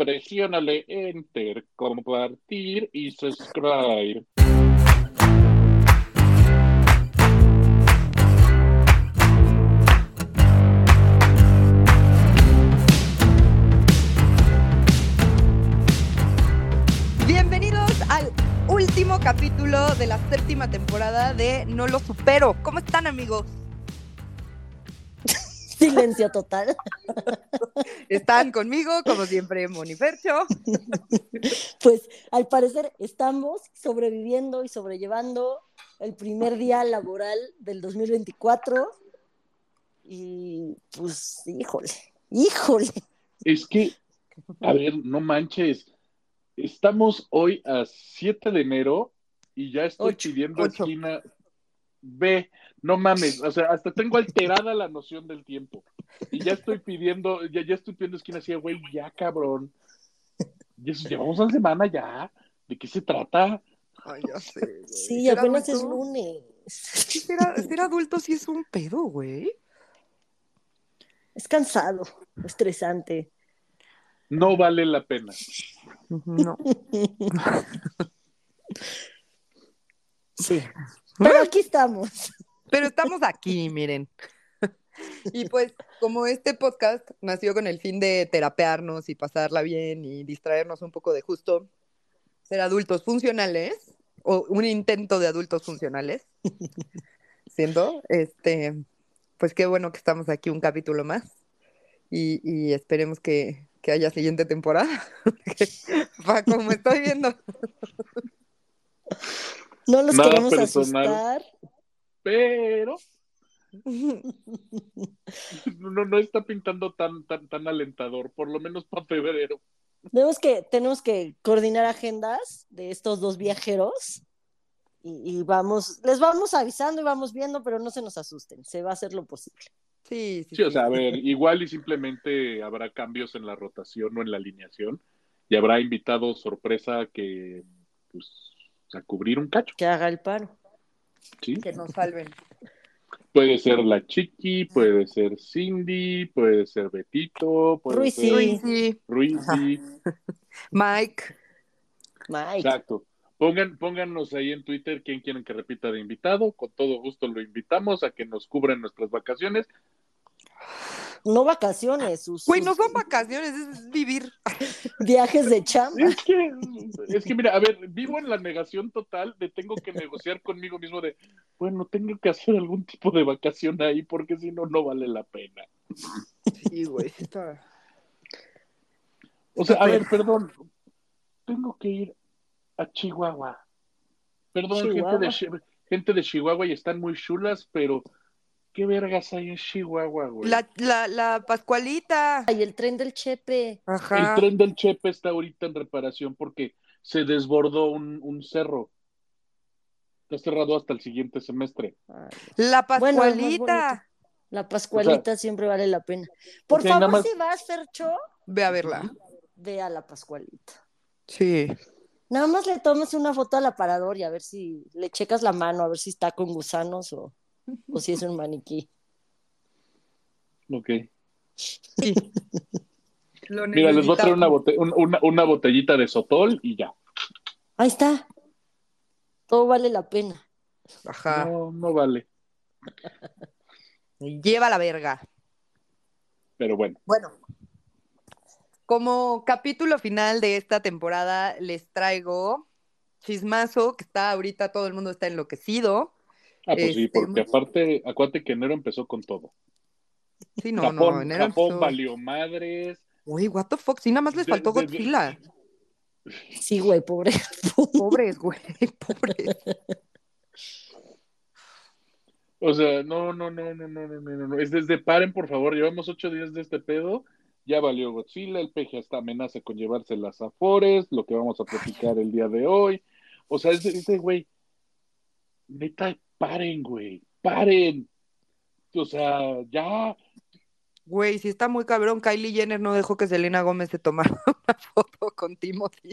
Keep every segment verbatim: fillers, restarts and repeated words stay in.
Presiónale Enter, compartir y subscribe. Bienvenidos al último capítulo de la séptima temporada de No Lo Supero. ¿Cómo están, amigos? Silencio total. Están conmigo, como siempre, Moni Fercho. Pues al parecer estamos sobreviviendo y sobrellevando el primer día laboral del dos mil veinticuatro. Y pues, híjole, híjole. Es que, a ver, no manches. Estamos hoy a siete de enero y ya estoy Ocho, pidiendo ocho. esquina. Ve, no mames, o sea, hasta tengo alterada la noción del tiempo. Y ya estoy pidiendo, ya, ya estoy pidiendo esquina así, güey, ya cabrón. Ya, llevamos una semana ya. ¿De qué se trata? Ay, ya sé, güey. Sí, ¿Ser apenas es adulto? lunes. Ser, a- ser adulto sí es un pedo, güey. Es cansado, estresante. No vale la pena. No. Sí, pero aquí estamos. Pero estamos aquí, miren. Y pues, como este podcast nació con el fin de terapearnos y pasarla bien y distraernos un poco de justo ser adultos funcionales, o un intento de adultos funcionales, siendo, este, pues qué bueno que estamos aquí un capítulo más y, y esperemos que, que haya siguiente temporada. Pa, como estoy viendo. No los Nada queremos personal, asustar. pero no, no está pintando tan, tan, tan alentador, por lo menos para febrero. Tenemos que, tenemos que coordinar agendas de estos dos viajeros y, y vamos, les vamos avisando y vamos viendo, pero no se nos asusten, se va a hacer lo posible. Sí, sí, Sí, o sí. sea, a ver, igual y simplemente habrá cambios en la rotación o en la alineación y habrá invitados sorpresa que, pues, a cubrir un cacho, Que haga el paro. ¿sí? Que nos salven. Puede ser la Chiqui, puede ser Cindy, puede ser Betito, puede ser Ruizy, Ruizy, Ruizy. Mike. Mike. Exacto. Pongan, pónganos ahí en Twitter quién quieren que repita de invitado. Con todo gusto lo invitamos a que nos cubran nuestras vacaciones. No vacaciones, sus, Güey, no sus son vacaciones, es vivir. viajes de chamba. Es que, es que mira, a ver, vivo en la negación total de tengo que negociar conmigo mismo de, bueno, tengo que hacer algún tipo de vacación ahí porque si no, no vale la pena. Sí, güey, sí está. O sea, Está a feo. ver, perdón, tengo que ir a Chihuahua. Perdón, gente de, Chihuahua. Chi- gente de Chihuahua y están muy chulas, pero ¿qué vergas hay en Chihuahua, güey? La, la, la Pascualita. Y el tren del Chepe. El Ajá. tren del Chepe está ahorita en reparación porque se desbordó un, un cerro. Está cerrado hasta el siguiente semestre. Ay, La bueno, es más bonito. Pascualita. La O sea, Pascualita siempre vale la pena. o Por sea, nada favor, más. si vas, Fercho, Ve a verla. ve a la Pascualita. Sí. Nada más le tomes una foto al aparador y a ver si le checas la mano, a ver si está con gusanos o, o si es un maniquí. Ok. Sí. Lo Mira, les voy a traer una, necesitamos. bote- un- una, una botellita de Sotol y ya. Ahí está. Todo vale la pena. Ajá. No, no vale. Lleva la verga. Pero bueno. Bueno. Como capítulo final de esta temporada, les traigo chismazo, que está ahorita, todo el mundo está enloquecido. Ah, pues sí, Este, porque aparte, acuérdate que enero empezó con todo. sí, no, no, Japón, enero Japón empezó. valió madres. Uy, what the fuck, sí, nada más les De- faltó de- de- Godzilla. Sí, güey, pobre. Pobres, güey, pobres. O sea, no, no, no, no, no, no, no, no, no. Es desde paren, por favor. Llevamos ocho días de este pedo. Ya valió Godzilla, el peje hasta amenaza con llevarse las Afores, lo que vamos a platicar el día de hoy. O sea, es de, es de, güey, neta, paren, güey, paren. O sea, ya, Güey, sí está muy cabrón. Kylie Jenner no dejó que Selena Gómez se tomara una foto con Timothy.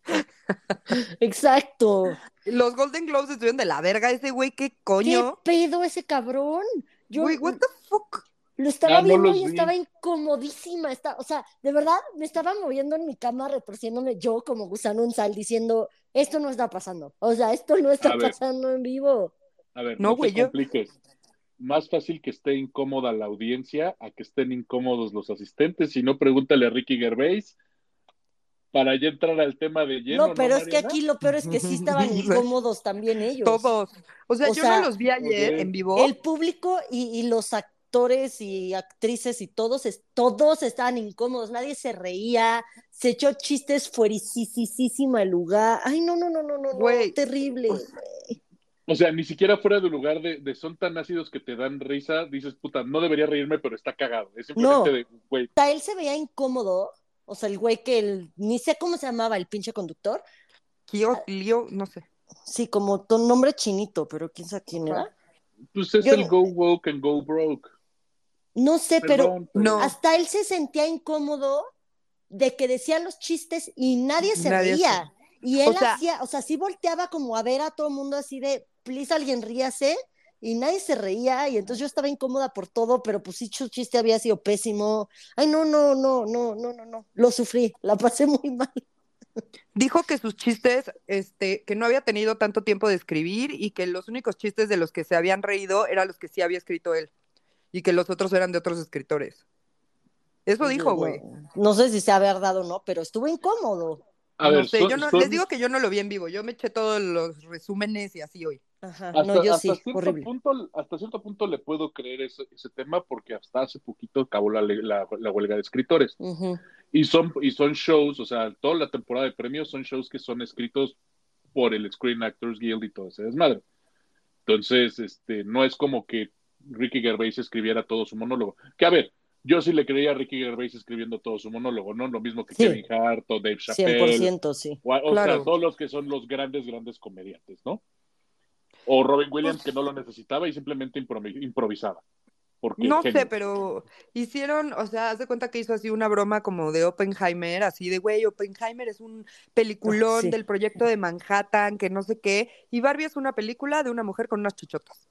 Exacto. Los Golden Globes estuvieron de la verga. Ese güey, ¿qué ¿Qué coño? pedo ese cabrón? Yo, Güey, what the fuck? Lo estaba Ah, no viendo los y vi. estaba incomodísima. Está, o sea, de verdad me estaba moviendo en mi cama, retorciéndome yo como gusano en sal, diciendo, esto no está pasando. O sea, esto no está A ver, pasando en vivo. a ver, No, no te güey, yo. compliques. Más fácil que esté incómoda la audiencia a que estén incómodos los asistentes. Si no, pregúntale a Ricky Gervais para ya entrar al tema de No, lleno, ¿no, pero es que Mariana? aquí lo peor es que sí estaban incómodos también ellos. Todos. O sea, O yo no sea, los vi ayer en Ok. vivo. el público y, y los actores y actrices y todos, es- todos estaban incómodos, nadie se reía, se echó chistes fuericísima el lugar. Ay, no, no, no, no, no, no, Güey. O terrible. sea, O sea, ni siquiera fuera de lugar de, de son tan ácidos que te dan risa, dices, puta, no debería reírme, pero está cagado. Es simplemente No, de, güey, sea, él se veía incómodo, o sea, el güey que el, ni sé cómo se llamaba el pinche conductor, Kio, Lio, no sé. sí, como tu nombre chinito, pero quién sabe quién Ajá. era. pues es el Yo go woke and go broke. no sé, pero Perdón, pero No, hasta él se sentía incómodo de que decían los chistes y nadie se nadie se. reía. Y O él sea, hacía, o sea, sí volteaba como a ver a todo el mundo así de, please, alguien ríase, y nadie se reía, y entonces yo estaba incómoda por todo, pero pues sí, su chiste había sido pésimo. Ay, no, no, no, no, no, no, no, lo sufrí, la pasé muy mal. dijo que sus chistes, este, que no había tenido tanto tiempo de escribir y que los únicos chistes de los que se habían reído eran los que sí había escrito él y que los otros eran de otros escritores. Eso Pues yo dijo, güey. no, no sé si sea verdad o no, pero estuvo incómodo. a No ver, sé, yo son, no, les son digo que yo no lo vi en vivo, yo me eché todos los resúmenes y así hoy. Ajá, no, hasta, yo hasta sí, cierto horrible. punto, hasta cierto punto le puedo creer ese, ese tema porque hasta hace poquito acabó la, la, la huelga de escritores. Ujú. Y son, y son shows, o sea, toda la temporada de premios son shows que son escritos por el Screen Actors Guild y todo ese desmadre. Entonces, este, no es como que Ricky Gervais escribiera todo su monólogo. Que a ver, yo sí le creía a Ricky Gervais escribiendo todo su monólogo, ¿no? Lo mismo que Kevin Sí, Hart o Dave cien por Chappelle, ciento sí. o, o sea, Claro. todos los que son los grandes, grandes comediantes, ¿no? O Robin Pues Williams que no lo necesitaba y simplemente improvisaba, porque no sé, genio. pero hicieron, o sea, haz de cuenta que hizo así una broma como de Oppenheimer, así de, güey, Oppenheimer es un Ay, peliculón sí. del proyecto de Manhattan, que no sé qué, y Barbie es una película de una mujer con unas chichotas.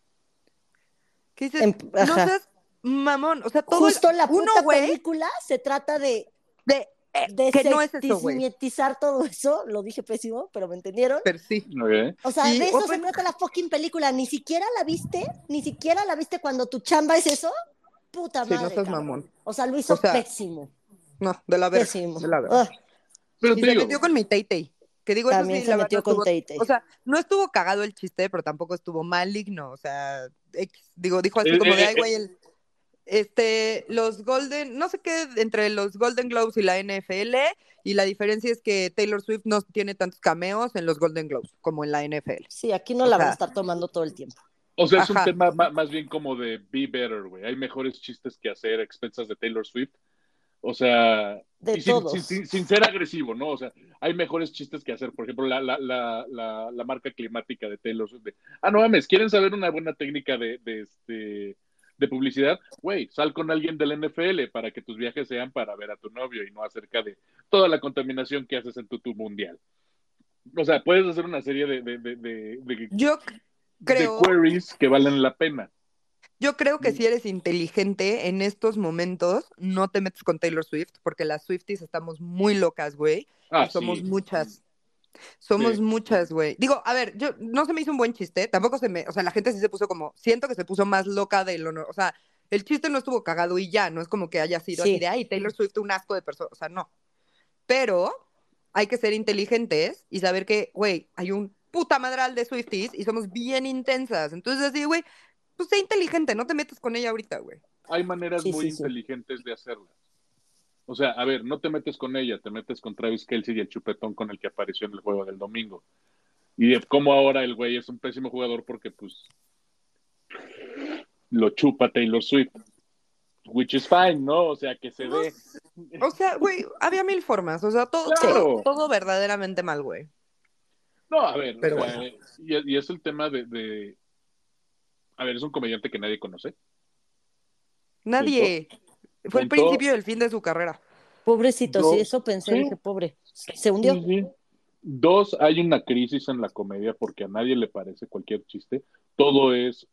¿Qué dices? Em- No ajá. seas mamón, o sea, todo el, Justo la uno, puta güey, película se trata de de, eh, que no es eso, güey, desestigmatizar todo eso, lo dije pésimo, pero ¿me entendieron? pero sí. Okay. O sea, Y de eso se Oppen, trata la fucking película, ni siquiera la viste, ni siquiera la viste cuando tu chamba es eso, puta sí, no madre, seas cabrón. mamón. O sea, lo O hizo sea, pésimo, no, de la verga, pésimo. de la verga. Ah, Pero Y te se digo, metió con mi Tay-Tay. Que digo, eso también sí, se la verdad no metió con estuvo, o Tay-Tay. sea, no estuvo cagado el chiste, pero tampoco estuvo maligno, o sea, X. Digo, dijo así eh, como de, eh, ay, eh, güey, el, este, los Golden, no sé qué, entre los Golden Globes y la N F L, y la diferencia es que Taylor Swift no tiene tantos cameos en los Golden Globes como en la N F L. Sí, aquí no O la van a sea, estar tomando todo el tiempo. o sea, es un ajá, tema ma- más bien como de be better, güey. Hay mejores chistes que hacer a expensas de Taylor Swift. O sea, De y sin, sin, todos. sin, sin ser agresivo, ¿no? O sea, hay mejores chistes que hacer. Por ejemplo, la, la, la, la, la marca climática de Taylor Swift. De, ah, no mames, ¿quieren saber una buena técnica de, de, este, de publicidad? Güey, sal con alguien del N F L para que tus viajes sean para ver a tu novio y no acerca de toda la contaminación que haces en tu tour mundial. O sea, puedes hacer una serie de, de, de, de, de, yo de creo, queries que valen la pena. yo creo que si eres inteligente en estos momentos, no te metes con Taylor Swift, porque las Swifties estamos muy locas, güey, y Ah, somos sí, muchas. Somos sí. muchas, güey. Digo, a ver, yo no se me hizo un buen chiste, tampoco se me, o sea, la gente sí se puso como, siento que se puso más loca de lo, no- o sea, el chiste no estuvo cagado y ya, no es como que haya sido así de, Sí. ay, Taylor Swift un asco de persona, o sea, no. Pero hay que ser inteligentes y saber que, güey, hay un puta madral de Swifties y somos bien intensas. Entonces, así, güey, pues sé inteligente, no te metas con ella ahorita, güey. Hay maneras Sí, muy sí, sí. inteligentes de hacerlas. O sea, a ver, no te metes con ella, te metes con Travis Kelce y el chupetón con el que apareció en el juego del domingo. Y de cómo ahora el güey es un pésimo jugador porque, pues, lo chupa Taylor Swift. Which is fine, ¿no? O sea, que se dé. Pues, o sea, güey, había mil formas, o sea, todo, Sí. todo, Claro. todo verdaderamente mal, güey. No, a ver, o Pero sea, bueno, y, y es el tema de, de, a ver, es un comediante que nadie conoce, punto, nadie. Fue el punto. principio del fin de su carrera. Pobrecito, sí, Dos, eso pensé, sí, dije, pobre, se sí, hundió. sí. Dos, hay una crisis en la comedia porque a nadie le parece cualquier chiste. Todo es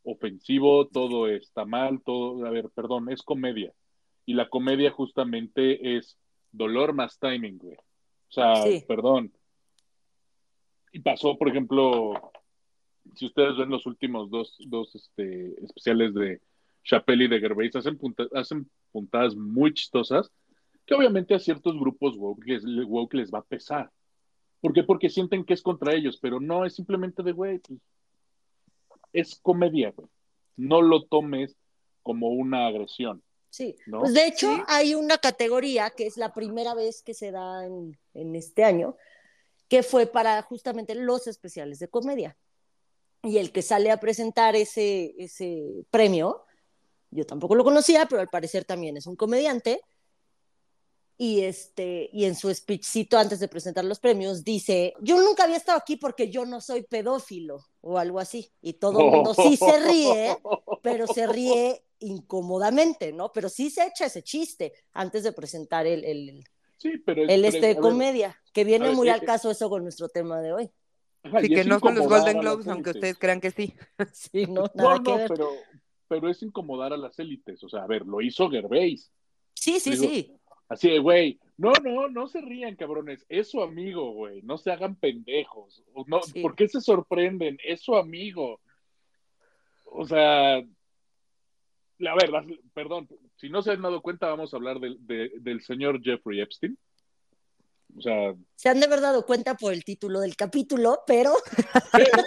ofensivo, todo está mal, todo, a ver, perdón, es comedia. Y la comedia justamente es dolor más timing, güey. O sea, Sí, perdón. Y pasó, por ejemplo, si ustedes ven los últimos dos, dos este, especiales de Chappelle y de Gervais, hacen, punta, hacen puntadas muy chistosas que obviamente a ciertos grupos woke les, woke les va a pesar. ¿Por qué? Porque sienten que es contra ellos, pero no, es simplemente de, güey, pues, es comedia, güey. No lo tomes como una agresión, sí. Pues ¿no? de hecho Sí, hay una categoría que es la primera vez que se da en, en este año, que fue para justamente los especiales de comedia. Y el que sale a presentar ese, ese premio, yo tampoco lo conocía, pero al parecer también es un comediante. Y, este, y en su speechcito antes de presentar los premios dice, yo nunca había estado aquí porque yo no soy pedófilo o algo así. Y todo el mundo sí se ríe, pero se ríe incómodamente, ¿no? Pero sí se echa ese chiste antes de presentar el, el, Sí, pero es, el pero este es- de a ver, comedia, que a viene ver, muy eh, al eh, caso eso con nuestro tema de hoy. ajá, sí y que es no son los incomodar Golden a las Globes, aunque ustedes élites. crean que sí. Sí, no, No, nada que no, ver. pero, pero es incomodar a las élites. O sea, a ver, lo hizo Gervais. Sí, sí, Digo, sí. así de, güey, no, no, no se rían, cabrones. Es su amigo, güey. No se hagan pendejos. O no, Sí. ¿por qué se sorprenden? Es su amigo. O sea, a ver, las- perdón, si no se han dado cuenta, vamos a hablar del, de- del señor Jeffrey Epstein. O sea, Se han de haber dado cuenta por el título del capítulo, pero pero,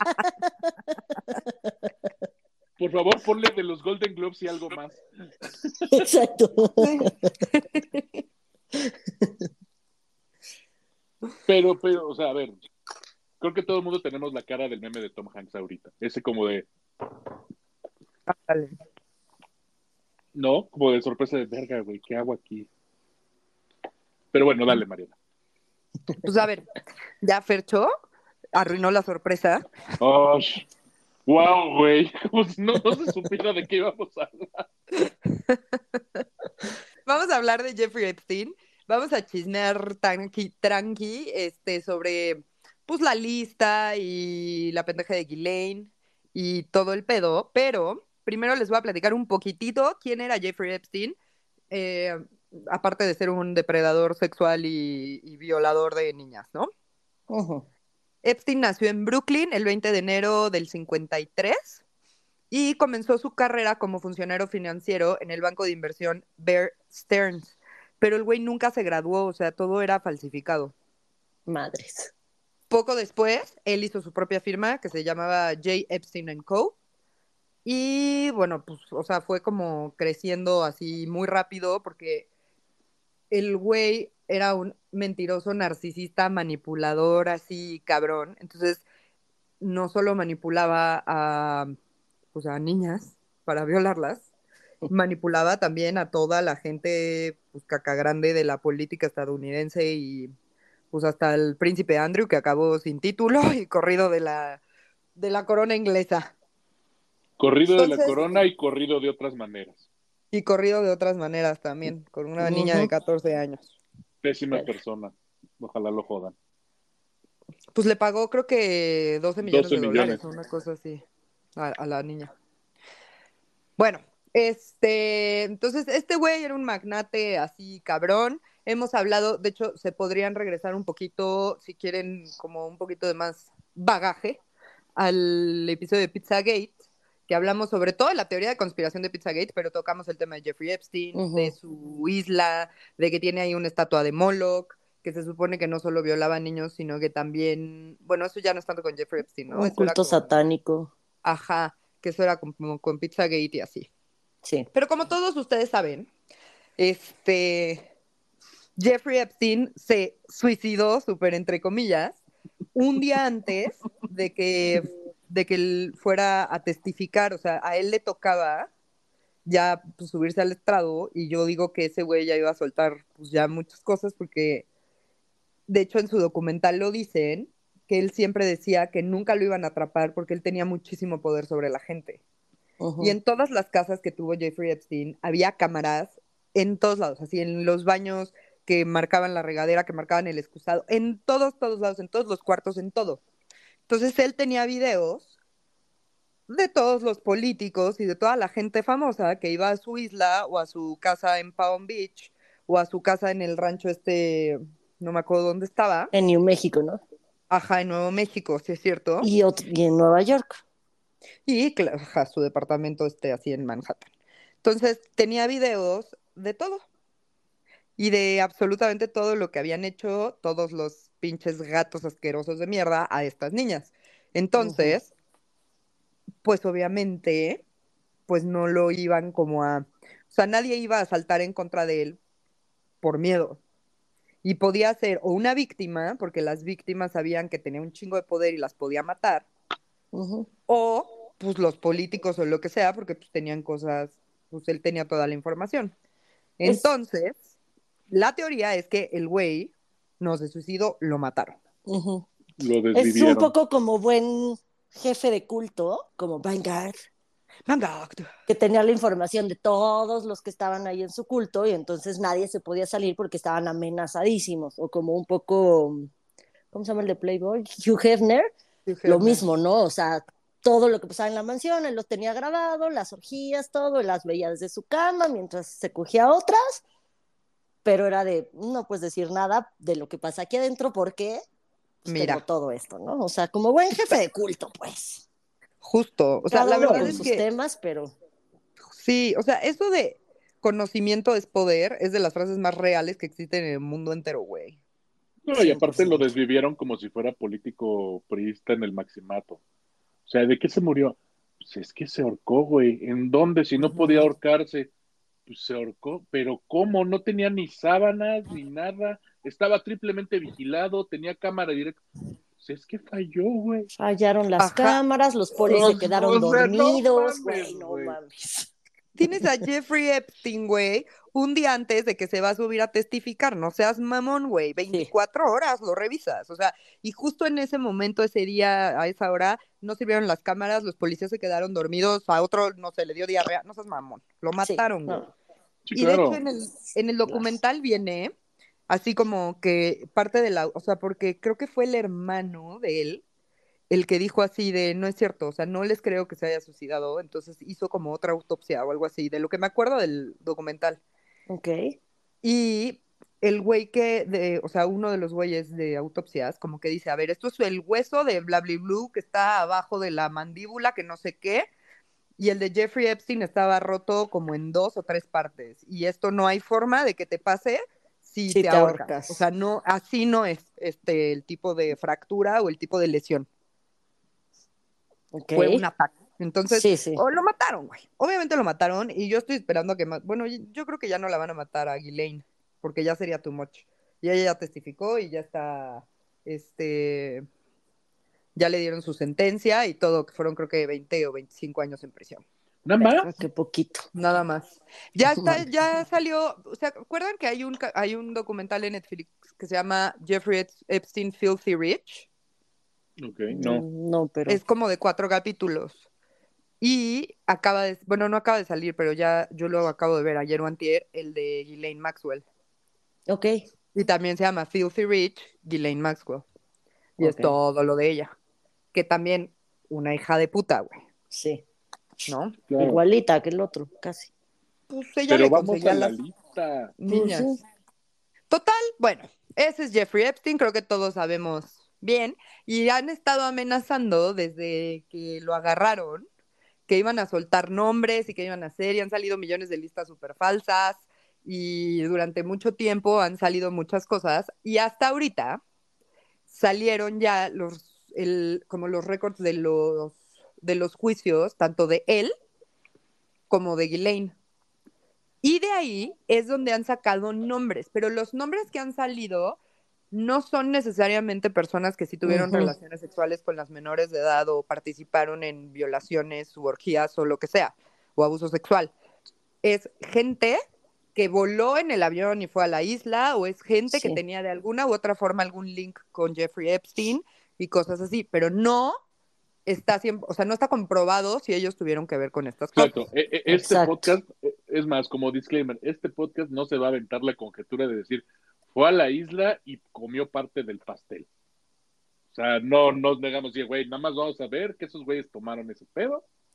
por favor, ponle de los Golden Globes y algo más. exacto. Sí. Pero, pero, o sea, a ver, creo que todo el mundo tenemos la cara del meme de Tom Hanks ahorita. Ese como de, Ándale. ¿no? Como de sorpresa de verga, güey, ¿qué hago aquí? Pero bueno, dale, Mariana. Pues a ver, ya Fercho arruinó la sorpresa. Oh, wow, güey, como si no, no se supiera de qué íbamos a hablar. Vamos a hablar de Jeffrey Epstein. Vamos a chismear tranqui, tranqui este, sobre pues, la lista y la pendeja de Ghislaine y todo el pedo. Pero primero les voy a platicar un poquitito quién era Jeffrey Epstein. Eh, aparte de ser un depredador sexual y, y violador de niñas, ¿no? Uh-huh. Epstein nació en Brooklyn el veinte de enero del cincuenta y tres y comenzó su carrera como funcionario financiero en el banco de inversión Bear Stearns. Pero el güey nunca se graduó, o sea, todo era falsificado. Madres. Poco después, él hizo su propia firma que se llamaba J. Epstein and Co. Y bueno, pues, o sea, fue como creciendo así muy rápido porque el güey era un mentiroso, narcisista, manipulador, así cabrón. Entonces, no solo manipulaba a, pues, a niñas para violarlas, manipulaba también a toda la gente pues, caca grande de la política estadounidense y pues hasta el príncipe Andrew que acabó sin título y corrido de la, de la corona inglesa. Corrido de la Entonces, corona y corrido de otras maneras. y corrido de otras maneras también, con una niña de Uh-huh. catorce años. Pésima Pero, persona. Ojalá lo jodan. Pues le pagó creo que doce millones doce de dólares millones. o una cosa así a, a la niña. Bueno, este, entonces este güey era un magnate así cabrón. Hemos hablado, de hecho, se podrían regresar un poquito, si quieren, como un poquito de más bagaje, al episodio de Pizzagate, que hablamos sobre todo la teoría de conspiración de Pizzagate, pero tocamos el tema de Jeffrey Epstein, de uh-huh. su isla, de que tiene ahí una estatua de Moloch, que se supone que no solo violaba a niños, sino que también, bueno, eso ya no es tanto con Jeffrey Epstein, ¿no? Un Eso era culto con, satánico. ajá, que eso era como con Pizzagate y así. Sí. Pero como todos ustedes saben, este Jeffrey Epstein se suicidó, súper entre comillas, un día antes de que, de que él fuera a testificar. O sea, a él le tocaba ya pues, subirse al estrado y yo digo que ese güey ya iba a soltar pues, ya muchas cosas porque de hecho en su documental lo dicen que él siempre decía que nunca lo iban a atrapar porque él tenía muchísimo poder sobre la gente. Y Uh-huh. en todas las casas que tuvo Jeffrey Epstein había cámaras en todos lados, así en los baños que marcaban la regadera, que marcaban el excusado, en todos, todos lados, en todos los cuartos, en todo. Entonces él tenía videos de todos los políticos y de toda la gente famosa que iba a su isla o a su casa en Palm Beach o a su casa en el rancho este, no me acuerdo dónde estaba, En New México, ¿no? ajá, en Nuevo México, sí es cierto, Y, otro, y en Nueva York. y cla- ajá, su departamento este así en Manhattan. Entonces tenía videos de todo y de absolutamente todo lo que habían hecho todos los pinches gatos asquerosos de mierda a estas niñas. Ujú, Entonces, pues obviamente, pues no lo iban como a, o sea, nadie iba a saltar en contra de él por miedo. Y podía ser o una víctima, porque las víctimas sabían que tenía un chingo de poder y las podía matar, ujú. o pues los políticos o lo que sea, porque pues tenían cosas, pues él tenía toda la información. Es, Entonces, la teoría es que el güey no se suicidó, lo mataron. ujú. Lo Es un desvivieron. poco como buen jefe de culto, como Vanguard, Manga. que tenía la información de todos los que estaban ahí en su culto y entonces nadie se podía salir porque estaban amenazadísimos, o como un poco, ¿cómo se llama el de Playboy? Hugh Hefner, Hugh lo Hefner. mismo, ¿no? O sea, todo lo que pasaba en la mansión, él los tenía grabado, las orgías, todo, él las veía desde su cama mientras se cogía a otras, pero era de, no puedes decir nada de lo que pasa aquí adentro porque pues, tengo Mira, todo esto, ¿no? O sea, como buen jefe de culto, pues. justo, o sea, Cada la uno verdad con es sus que temas, pero sí, o sea, eso de conocimiento es poder es de las frases más reales que existen en el mundo entero, güey. No, y cien por aparte lo ciento. desvivieron como si fuera político priista en el maximato. O sea, ¿de qué se murió? Pues es que se ahorcó, güey. ¿En dónde? Si no podía Ujú. ahorcarse, pues se ahorcó. Pero ¿cómo? No tenía ni sábanas ni nada. Estaba triplemente vigilado, tenía cámara directa. Pues es que falló, güey. Fallaron las Ajá. cámaras, los polis O, se quedaron o sea, no dormidos, mames, güey, no güey. mames. Tienes a Jeffrey Epstein, güey, un día antes de que se va a subir a testificar. No seas mamón, güey. Sí, veinticuatro horas lo revisas. O sea, y justo en ese momento, ese día, a esa hora, no sirvieron las cámaras, los policías se quedaron dormidos, a otro, no sé, le dio diarrea. No seas mamón. Lo sí, mataron, güey. no. Sí, Y de hecho, claro. en el, en el Las- documental viene así como que parte de la, o sea, porque creo que fue el hermano de él el que dijo así de, no es cierto, o sea, no les creo que se haya suicidado, entonces hizo como otra autopsia o algo así, de lo que me acuerdo del documental. Ok. Y el güey que, de, o sea, uno de los güeyes de autopsias, como que dice, a ver, esto es el hueso de bla, bla, bla, que está abajo de la mandíbula, que no sé qué, y el de Jeffrey Epstein estaba roto como en dos o tres partes, y esto no hay forma de que te pase si Si te te ahorcas. O sea, ahorcas. no, así no es este el tipo de fractura o el tipo de lesión. Ok. Fue un ataque. Entonces, Sí, sí. o lo mataron, güey. Obviamente lo mataron y yo estoy esperando a que, ma- bueno, y- yo creo que ya no la van a matar a Ghislaine, porque ya sería too much. Y ella ya testificó y ya está, este, ya le dieron su sentencia y todo, que fueron creo que veinte o veinticinco años en prisión. Nada Verga, más. qué poquito. Nada más. Ya No está, mames. ya salió, o sea, ¿acuerdan que hay un, ca- hay un documental en Netflix que se llama Jeffrey Epstein Filthy Rich? Ok, no. Mm, no, pero. Es como de cuatro capítulos. Y acaba de, bueno, no acaba de salir, pero ya yo lo acabo de ver ayer o antier, el de Ghislaine Maxwell. Ok, Y también se llama Filthy Rich, Ghislaine Maxwell. Y es ok. todo lo de ella. Que también una hija de puta, güey, Sí. ¿no? Claro. Igualita que el otro, casi. Pues ella Pero le vamos a conseguía la las lista. Pues niñas. sí. Total, bueno, ese es Jeffrey Epstein, creo que todos sabemos bien. Y han estado amenazando desde que lo agarraron que iban a soltar nombres y que iban a hacer, y han salido millones de listas súper falsas, y durante mucho tiempo han salido muchas cosas, y hasta ahorita salieron ya los, el, como los récords de los, de los juicios, tanto de él como de Ghislaine. Y de ahí es donde han sacado nombres, pero los nombres que han salido no son necesariamente personas que sí tuvieron Ujú. relaciones sexuales con las menores de edad o participaron en violaciones u orgías o lo que sea, o abuso sexual. Es gente que voló en el avión y fue a la isla, o es gente que Sí. tenía de alguna u otra forma algún link con Jeffrey Epstein y cosas así, pero no está siempre, o sea, no está comprobado si ellos tuvieron que ver con estas cosas. Exacto. E- e- Este Exacto. podcast, e- es más, como disclaimer, este podcast no se va a aventar la conjetura de decir, fue a la isla y comió parte del pastel. O sea, no nos negamos, y güey, nada más vamos a ver que esos güeyes tomaron ese pedo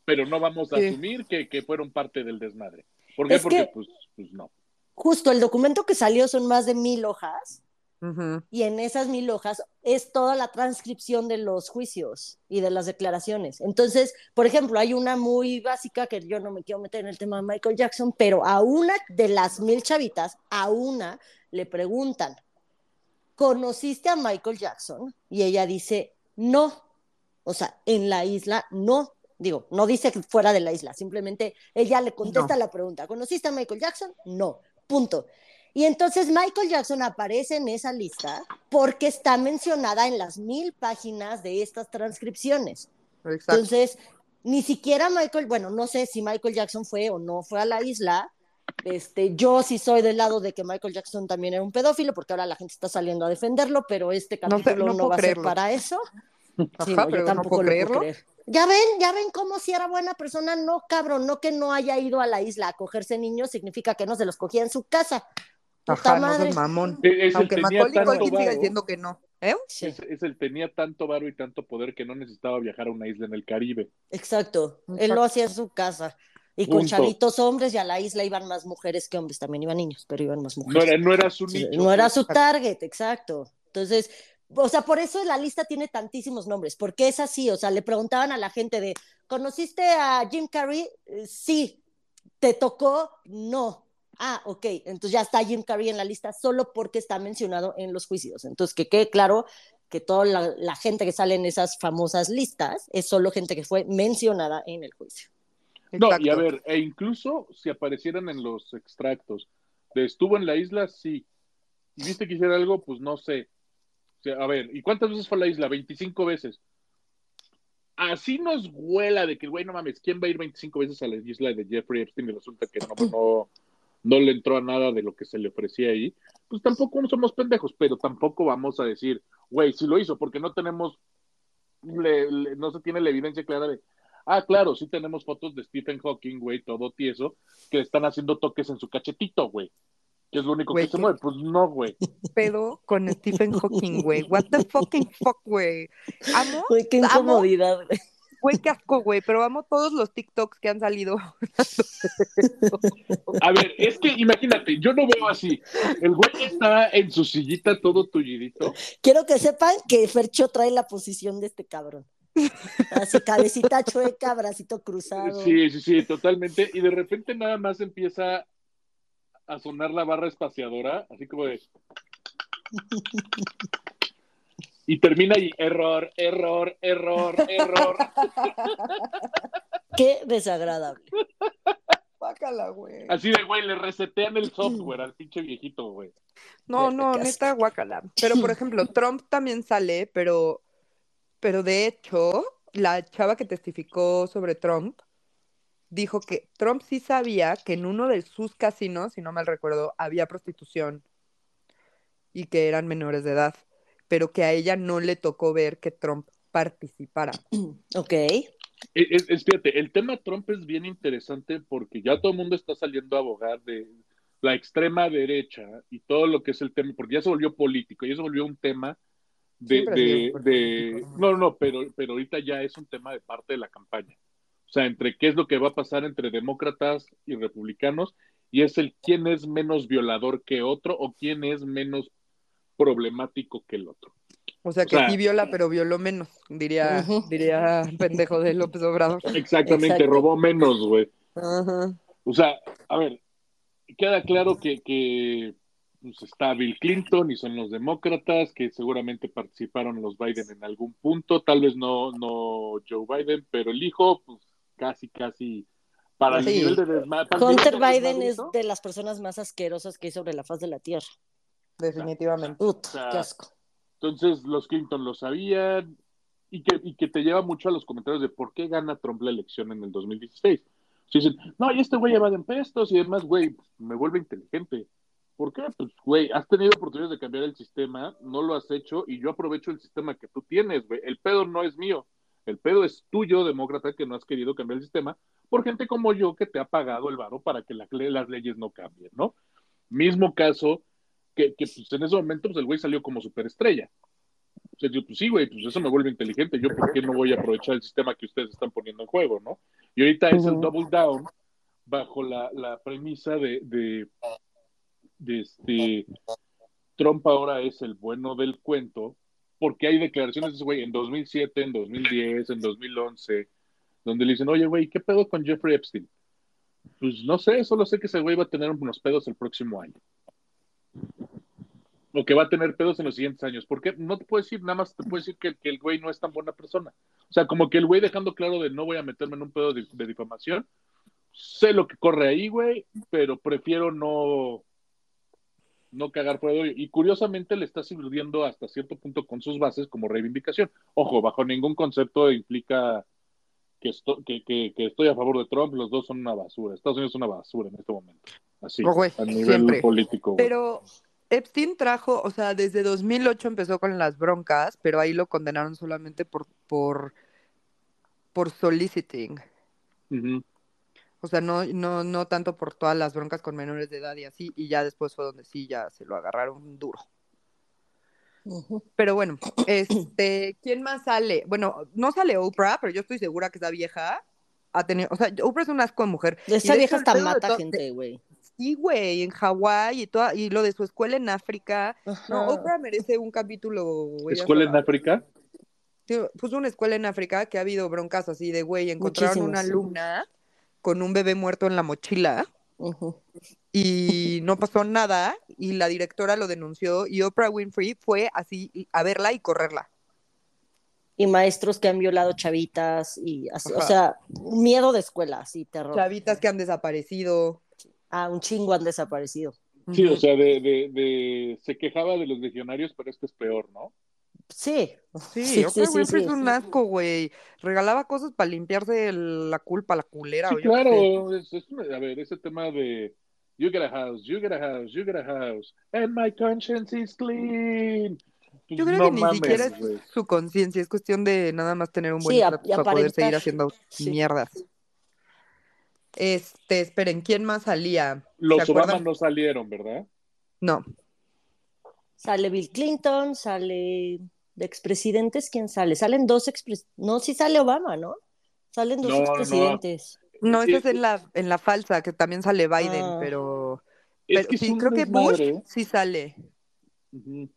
pero no vamos a Sí. asumir que, que fueron parte del desmadre. ¿Por qué? Es Porque que- pues, pues no. Justo el documento que salió son más de mil hojas Ujú. y en esas mil hojas es toda la transcripción de los juicios y de las declaraciones. Entonces, por ejemplo, hay una muy básica que yo no me quiero meter en el tema de Michael Jackson, pero a una de las mil chavitas, a una le preguntan, ¿conociste a Michael Jackson? Y ella dice, no. O sea, en la isla, no. Digo, no dice que fuera de la isla, simplemente ella le contesta No. la pregunta, ¿conociste a Michael Jackson? No. Punto. Y entonces Michael Jackson aparece en esa lista porque está mencionada en las mil páginas de estas transcripciones. Exacto. Entonces, ni siquiera Michael, bueno, no sé si Michael Jackson fue o no fue a la isla. Este, yo sí soy del lado de que Michael Jackson también era un pedófilo, porque ahora la gente está saliendo a defenderlo, pero este No sé, capítulo no no, puedo va a ser creerlo. para eso. Ajá, Sí, no, yo pero no tampoco puedo lo puedo creerlo. creer. Ya ven, ya ven cómo si era buena persona, no cabrón, no que no haya ido a la isla a cogerse niños, significa que no se los cogía en su casa. Puta Ajá, no madre. seas mamón. E- Es el Aunque tenía Macaulay tanto Culkin siga varo, diciendo que no. ¿Eh? Sí, es, es el tenía tanto varo y tanto poder que no necesitaba viajar a una isla en el Caribe. exacto. Él Exacto. lo hacía en su casa. Y con Punto. chavitos hombres, y a la isla iban más mujeres que hombres, también iban niños, pero iban más No mujeres. era, no era su Entonces, nicho, no era pues. su target, exacto. Entonces, o sea, por eso la lista tiene tantísimos nombres, porque es así, o sea, le preguntaban a la gente de, ¿conociste a Jim Carrey? Eh, sí. ¿Te tocó? No. Ah, ok, entonces ya está Jim Carrey en la lista solo porque está mencionado en los juicios. Entonces, que quede claro que toda la, la gente que sale en esas famosas listas es solo gente que fue mencionada en el juicio. No, y a Exacto. ver, e incluso si aparecieran en los extractos de estuvo en la isla, sí. Y viste que hiciera algo, pues no sé. O sea, a ver, ¿y cuántas veces fue a la isla? veinticinco veces. Así nos huela de que, güey, no mames, ¿quién va a ir veinticinco veces a la isla de Jeffrey Epstein y resulta que no, no, no le entró a nada de lo que se le ofrecía ahí? Pues tampoco somos pendejos, pero tampoco vamos a decir, güey, sí lo hizo, porque no tenemos, le, le, no se tiene la evidencia clara de, ah, claro, sí tenemos fotos de Stephen Hawking, güey, todo tieso, que le están haciendo toques en su cachetito, güey, que es lo único Güey, que se qué mueve. Pues no, güey. pedo con Stephen Hawking, güey. What the fucking fuck, güey. Amo, Uy, qué amo, incomodidad. güey. güey, qué asco, güey, pero amo todos los TikToks que han salido. A ver, es que imagínate, yo no veo así. El güey está en su sillita todo tullidito. Quiero que sepan que Fercho trae la posición de este cabrón. Así, cabecita chueca, bracito cruzado. Sí, sí, sí, totalmente. Y de repente nada más empieza a sonar la barra espaciadora, así como de. Y termina y error, error, error, error. Qué desagradable. Guácala, güey. Así de, güey, le resetean el software al pinche viejito, güey. No, no, Verga, neta, guácala. Pero, por ejemplo, Trump también sale, pero, pero de hecho, la chava que testificó sobre Trump dijo que Trump sí sabía que en uno de sus casinos, si no mal recuerdo, había prostitución y que eran menores de edad, pero que a ella no le tocó ver que Trump participara. Ok. Es, es, fíjate, el tema Trump es bien interesante porque ya todo el mundo está saliendo a abogar de la extrema derecha y todo lo que es el tema, porque ya se volvió político, ya se volvió un tema de, Siempre ha sido de, súper de político, no, no, pero, pero ahorita ya es un tema de parte de la campaña. O sea, entre qué es lo que va a pasar entre demócratas y republicanos, y es el quién es menos violador que otro o quién es menos problemático que el otro. O sea, O que sea, sí viola, pero violó menos, diría, Ujú. diría pendejo de López Obrador. exactamente, Exacto. robó menos, güey. Ajá. O sea, a ver, queda claro que, que pues, está Bill Clinton y son los demócratas que seguramente participaron los Biden en algún punto, tal vez no, no Joe Biden, pero el hijo, pues casi, casi para el nivel Sí, de desmadre. Hunter Biden es de las personas más asquerosas que hay sobre la faz de la tierra. definitivamente. Ut, O sea, qué asco. entonces los Clinton lo sabían y que, y que te lleva mucho a los comentarios de por qué gana Trump la elección en el dos mil dieciséis. Si dicen, no, y este güey va de impuestos y demás, güey, me vuelve inteligente. ¿Por qué? Pues, güey, has tenido oportunidades de cambiar el sistema, no lo has hecho y yo aprovecho el sistema que tú tienes, güey. El pedo no es mío, el pedo es tuyo, demócrata, que no has querido cambiar el sistema por gente como yo que te ha pagado el varo para que la, las leyes no cambien, ¿no? Mismo caso que, que pues, en ese momento pues, el güey salió como superestrella. O sea, yo, pues sí, güey, pues eso me vuelve inteligente. Yo, ¿por qué no voy a aprovechar el sistema que ustedes están poniendo en juego, no? Y ahorita es el double down bajo la, la premisa de, de, de este, Trump ahora es el bueno del cuento, porque hay declaraciones de ese güey en dos mil siete, en dos mil diez, en dos mil once, donde le dicen, oye, güey, ¿qué pedo con Jeffrey Epstein? Pues no sé, solo sé que ese güey va a tener unos pedos el próximo año. O que va a tener pedos en los siguientes años. Porque no te puedo decir, nada más te puedo decir que, que el güey no es tan buena persona. O sea, como que el güey dejando claro de no voy a meterme en un pedo de, de difamación. Sé lo que corre ahí, güey, pero prefiero no, no cagar fuego. Y curiosamente le está sirviendo hasta cierto punto con sus bases como reivindicación. Ojo, bajo ningún concepto implica que, esto, que, que, que estoy a favor de Trump. Los dos son una basura. Estados Unidos es una basura en este momento. Así, Oh, güey, a nivel siempre. político, güey. Pero Epstein trajo, o sea, desde dos mil ocho empezó con las broncas, pero ahí lo condenaron solamente por, por, por soliciting. Uh-huh. O sea, no, no, no tanto por todas las broncas con menores de edad y así, y ya después fue donde sí ya se lo agarraron duro. Uh-huh. Pero bueno, este, ¿quién más sale? Bueno, no sale Oprah, pero yo estoy segura que esa vieja ha tenido, o sea, Oprah es un asco de mujer. Esa de vieja hecho, hasta mata gente, güey. Sí, güey, en Hawái y toda, y lo de su escuela en África. Ajá. No, Oprah merece un capítulo, güey. ¿Escuela en África? Puso una escuela en África que ha habido broncas así de, güey, encontraron Muchísimas. una alumna con un bebé muerto en la mochila. Uh-huh. Y no pasó nada, y la directora lo denunció, y Oprah Winfrey fue así a verla y correrla. Y maestros que han violado chavitas, y así, o sea, miedo de escuela, sí, terror. Chavitas que han desaparecido. Ah, un chingo han desaparecido. Sí, uh-huh. O sea, de, de, de se quejaba de los legionarios, pero esto es peor, ¿no? Sí. Sí, sí, Oprah sí, Winfrey sí, es un sí. asco, güey. Regalaba cosas para limpiarse la culpa, la culera. Sí, o yo claro. Es, es, a ver, ese tema de you get a house, you get a house, you get a house, and my conscience is clean. Yo creo no que ni mames, siquiera es wey. su conciencia, es cuestión de nada más tener un buen Sí, estatus para poder seguir haciendo sí. mierdas. Este, esperen, ¿quién más salía? Los Obama no salieron, ¿verdad? No. Sale Bill Clinton, sale de expresidentes, ¿quién sale? Salen dos expresidentes, no, sí sale Obama, ¿no? Salen dos no, expresidentes. No, no esa es, es en la, en la falsa, que también sale Biden, ah, pero, es pero que sí, es creo desmadre. que Bush sí sale. Uh-huh.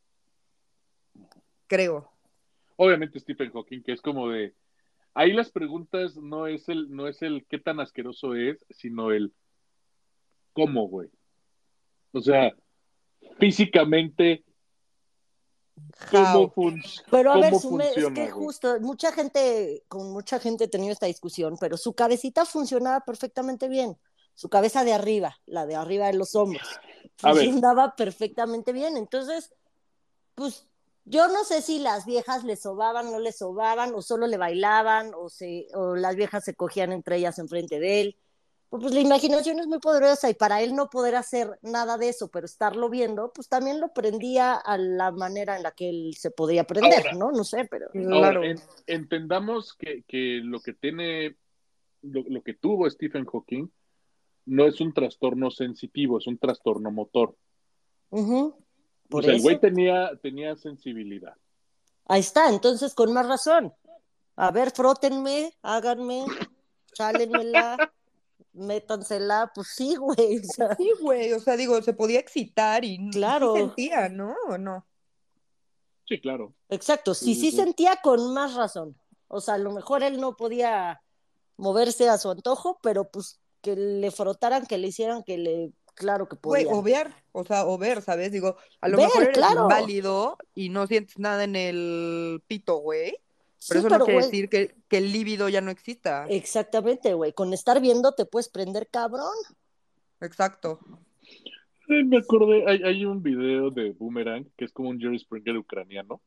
Creo. Obviamente Stephen Hawking, que es como de ahí las preguntas no es el, no es el qué tan asqueroso es, sino el cómo, güey. O sea, físicamente, ¿cómo, fun- pero a cómo ver, funciona? Es que güey? justo, mucha gente, con mucha gente he tenido esta discusión, pero su cabecita funcionaba perfectamente bien. Su cabeza de arriba, la de arriba de los hombros, funcionaba perfectamente bien. Entonces, pues yo no sé si las viejas le sobaban, no le sobaban, o solo le bailaban, o, se, o las viejas se cogían entre ellas enfrente de él. Pues la imaginación es muy poderosa y para él no poder hacer nada de eso, pero estarlo viendo, pues también lo prendía a la manera en la que él se podía prender, ahora, ¿no? No sé, pero... Ahora, claro. en, entendamos que, que lo que tiene, lo, lo que tuvo Stephen Hawking no es un trastorno sensitivo, es un trastorno motor. Uh-huh. O sea, eso? el güey tenía, tenía sensibilidad. Ahí está, entonces con más razón. A ver, frótenme, háganme, chálenmela, métansela, pues sí, güey. O sea, sí, güey, o sea, digo, se podía excitar y claro. sí sentía, ¿no? ¿O no? Sí, claro. Exacto, sí, sí, sí, sí sentía con más razón. O sea, a lo mejor él no podía moverse a su antojo, pero pues que le frotaran, que le hicieran, que le... Claro que podía. Güey, o ver, o sea, o ver, ¿sabes? Digo, a lo ver, mejor eres claro. inválido y no sientes nada en el pito, güey. Pero Sí, eso pero, no quiere güey, decir que, que el líbido ya no exista. Exactamente, güey. Con estar viendo te puedes prender cabrón. Exacto. Sí, me acordé, hay, hay un video de Boomerang, que es como un Jerry Springer ucraniano,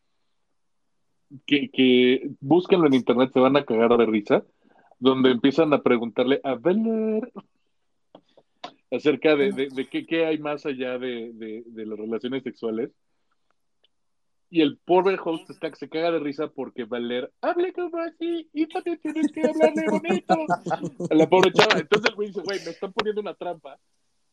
que, que búsquenlo en internet, se van a cagar de risa, donde empiezan a preguntarle a Beller acerca de, de, de qué, qué hay más allá de, de, de las relaciones sexuales. Y el pobre host está que se caga de risa porque Valer hable como así y también tienes que hablarle bonito a la pobre chava. Entonces el güey dice, güey, me están poniendo una trampa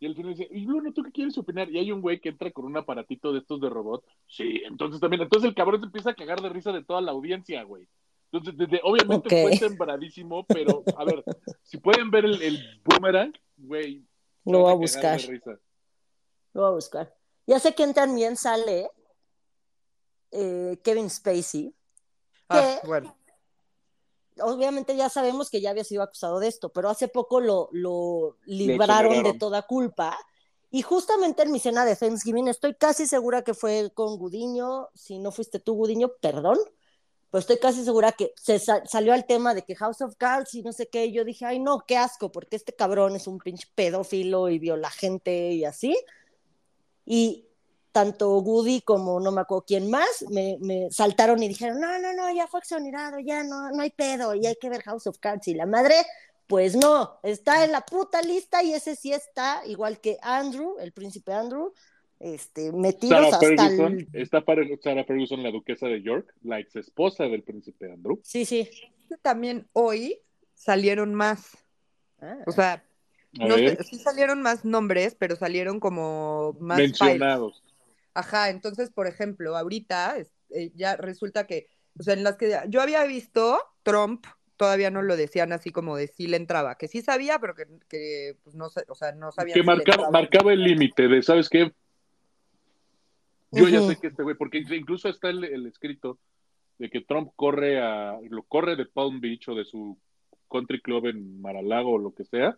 Y al final dice, y Bruno, ¿tú qué quieres opinar? Y hay un güey que entra con un aparatito de estos de robot. Sí, entonces también, entonces el cabrón se empieza a cagar de risa de toda la audiencia, güey. Entonces, desde, obviamente Ok, fue sembradísimo, pero, a ver, si pueden ver el, el boomerang, güey, se lo van voy a a cagar buscar, de risa. lo voy a buscar. Ya sé quién también sale, eh, Kevin Spacey, Ah, que bueno. obviamente ya sabemos que ya había sido acusado de esto, pero hace poco lo, lo Lo libraron de exoneraron. toda culpa. Y justamente en mi cena de Thanksgiving, estoy casi segura que fue con Gudiño. Si no fuiste tú, Gudiño, perdón. Pero estoy casi segura que se sa- salió al tema de que House of Cards y no sé qué. Y yo dije, ay, no, qué asco, porque este cabrón es un pinche pedófilo y viola gente y así. Y tanto Woody como no me acuerdo quién más me, me saltaron y dijeron, no, no, no, ya fue exonerado, ya no, no hay pedo, y hay que ver House of Cards. Y la madre, pues no, está en la puta lista y ese sí está, igual que Andrew, el príncipe Andrew, este, metidos Sarah hasta Ferguson, el... está para Sarah Ferguson, la duquesa de York, la ex esposa del príncipe Andrew. Sí, sí. También hoy salieron más. O Ah, sea, A no sé, ver, sí salieron más nombres, pero salieron como más files. mencionados. Ajá, entonces, por ejemplo, ahorita es- eh, ya resulta que, o sea, en las que yo había visto, Trump todavía no lo decían así como de sí le entraba, que sí sabía, pero que, que, pues no, sa- o sea, no Que sabían si le marcaba, entraba o no. marcaba el límite de, ¿sabes qué? Yo ya ujú. sé que este güey, porque incluso está el, el escrito de que Trump corre a, lo corre de Palm Beach o de su country club en Mar-a-Lago o lo que sea,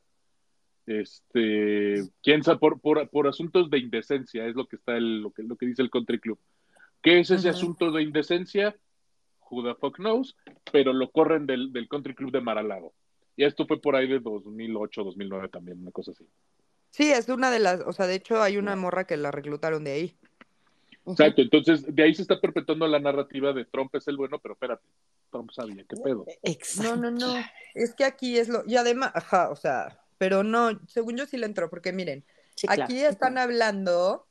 este, quién sabe, por, por, por asuntos de indecencia, es lo que está el, lo que, lo que dice el country club. ¿Qué es ese Ujú. asunto de indecencia? Who the fuck knows, pero lo corren del, del country club de Mar-a-Lago. Y esto fue por ahí de dos mil ocho, dos mil nueve también, una cosa así. Sí, es una de las, o sea, de hecho hay una morra que la reclutaron de ahí. Ujú. Exacto, entonces de ahí se está perpetuando la narrativa de Trump es el bueno, pero espérate, Trump sabía qué pedo. No, no, Exacto. no, es que aquí es lo, y además, ajá, o sea, pero no, según yo sí le entró, porque miren, Sí, claro. aquí están hablando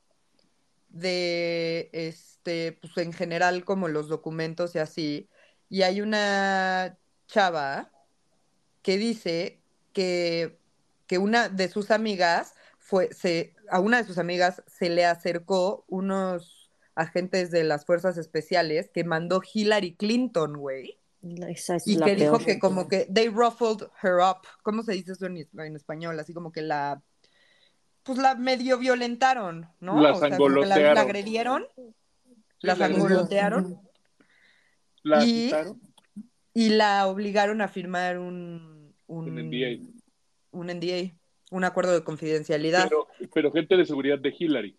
de, este, pues en general como los documentos y así, y hay una chava que dice que, que una de sus amigas fue, se, a una de sus amigas se le acercó unos agentes de las fuerzas especiales que mandó Hillary Clinton, güey, Esa es y la que peor. dijo que como que they ruffled her up. ¿Cómo se dice eso en, en español? Así como que la, pues la medio violentaron, ¿no? La O sea, como que la, la sangolotearon. agredieron, Sí, la la Ujú. agredieron. sangolotearon La y, agitaron. y la obligaron a firmar un, Un N D A. un, un N D A, un acuerdo de confidencialidad. Pero, pero gente de seguridad de Hillary.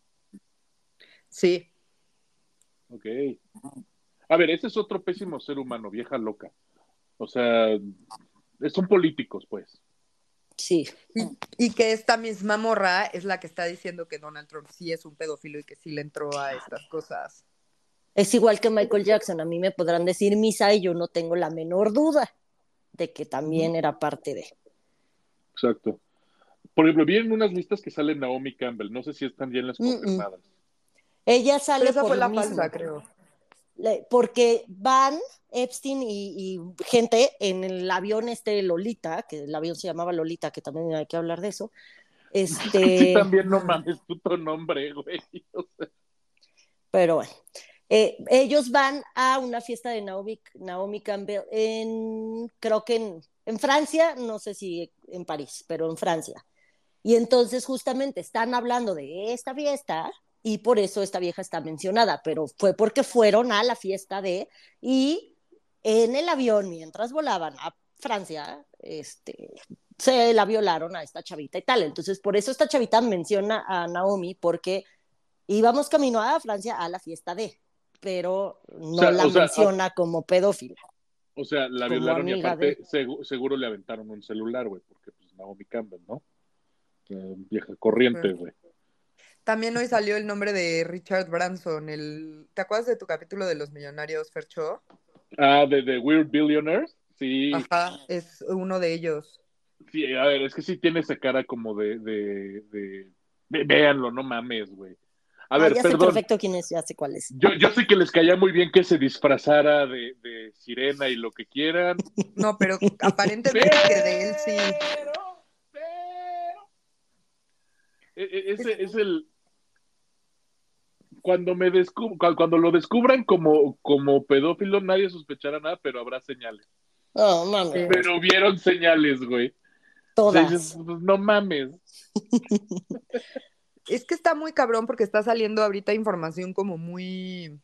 Sí, Ok. A ver, ese es otro pésimo ser humano, vieja loca. O sea, son políticos, pues. Sí. y, y que esta misma morra es la que está diciendo que Donald Trump sí es un pedófilo y que sí le entró a estas cosas. Es igual que Michael Jackson. A mí me podrán decir misa y yo no tengo la menor duda de que Ujú. también era parte de. Exacto. Por ejemplo, vi en unas listas que sale Naomi Campbell. No sé si están bien las Mm, mm. confirmadas. Ella Pero sale esa por fue lo la mismo, falsa, creo. le- porque van Epstein y, y gente en el avión este Lolita, que el avión se llamaba Lolita, que también hay que hablar de eso. Es que sí, Este, también no mames, puto nombre, güey. O sea, pero bueno. Eh, ellos van a una fiesta de Naomi, Naomi Campbell en, creo que en, en Francia, no sé si en París, pero en Francia. Y entonces justamente están hablando de esta fiesta y por eso esta vieja está mencionada, pero fue porque fueron a la fiesta de y en el avión mientras volaban a Francia, este, se la violaron a esta chavita y tal. Entonces por eso esta chavita menciona a Naomi porque íbamos camino a Francia a la fiesta de, pero o no sea, la o sea, a- menciona como pedófila, o sea, la como violaron y amiga aparte de. segu- seguro le aventaron un celular, güey, porque pues Naomi Campbell, ¿no? Eh, vieja Sí. corriente, güey. También hoy salió el nombre de Richard Branson, el... ¿Te acuerdas de tu capítulo de los millonarios, Fercho? Ah, de The Weird Billionaires. Sí, Ajá, es uno de ellos. sí, a ver, es que sí tiene esa cara como de, de, de, de- véanlo, no mames, güey. A Ah, ver, ya sé perdón, perfecto quién es, ya sé cuál es. yo, yo sé que les caía muy bien que se disfrazara de, de sirena y lo que quieran, No, pero pero, aparentemente que de él sí. pero, e- e- ese es el, cuando me descu- cu- cuando lo descubran como, como pedófilo, nadie sospechará nada, pero habrá señales. Oh, mames, Sí. Pero hubieron señales, güey. O sea, dices, todas. pues no mames. Es que está muy cabrón porque está saliendo ahorita información como muy,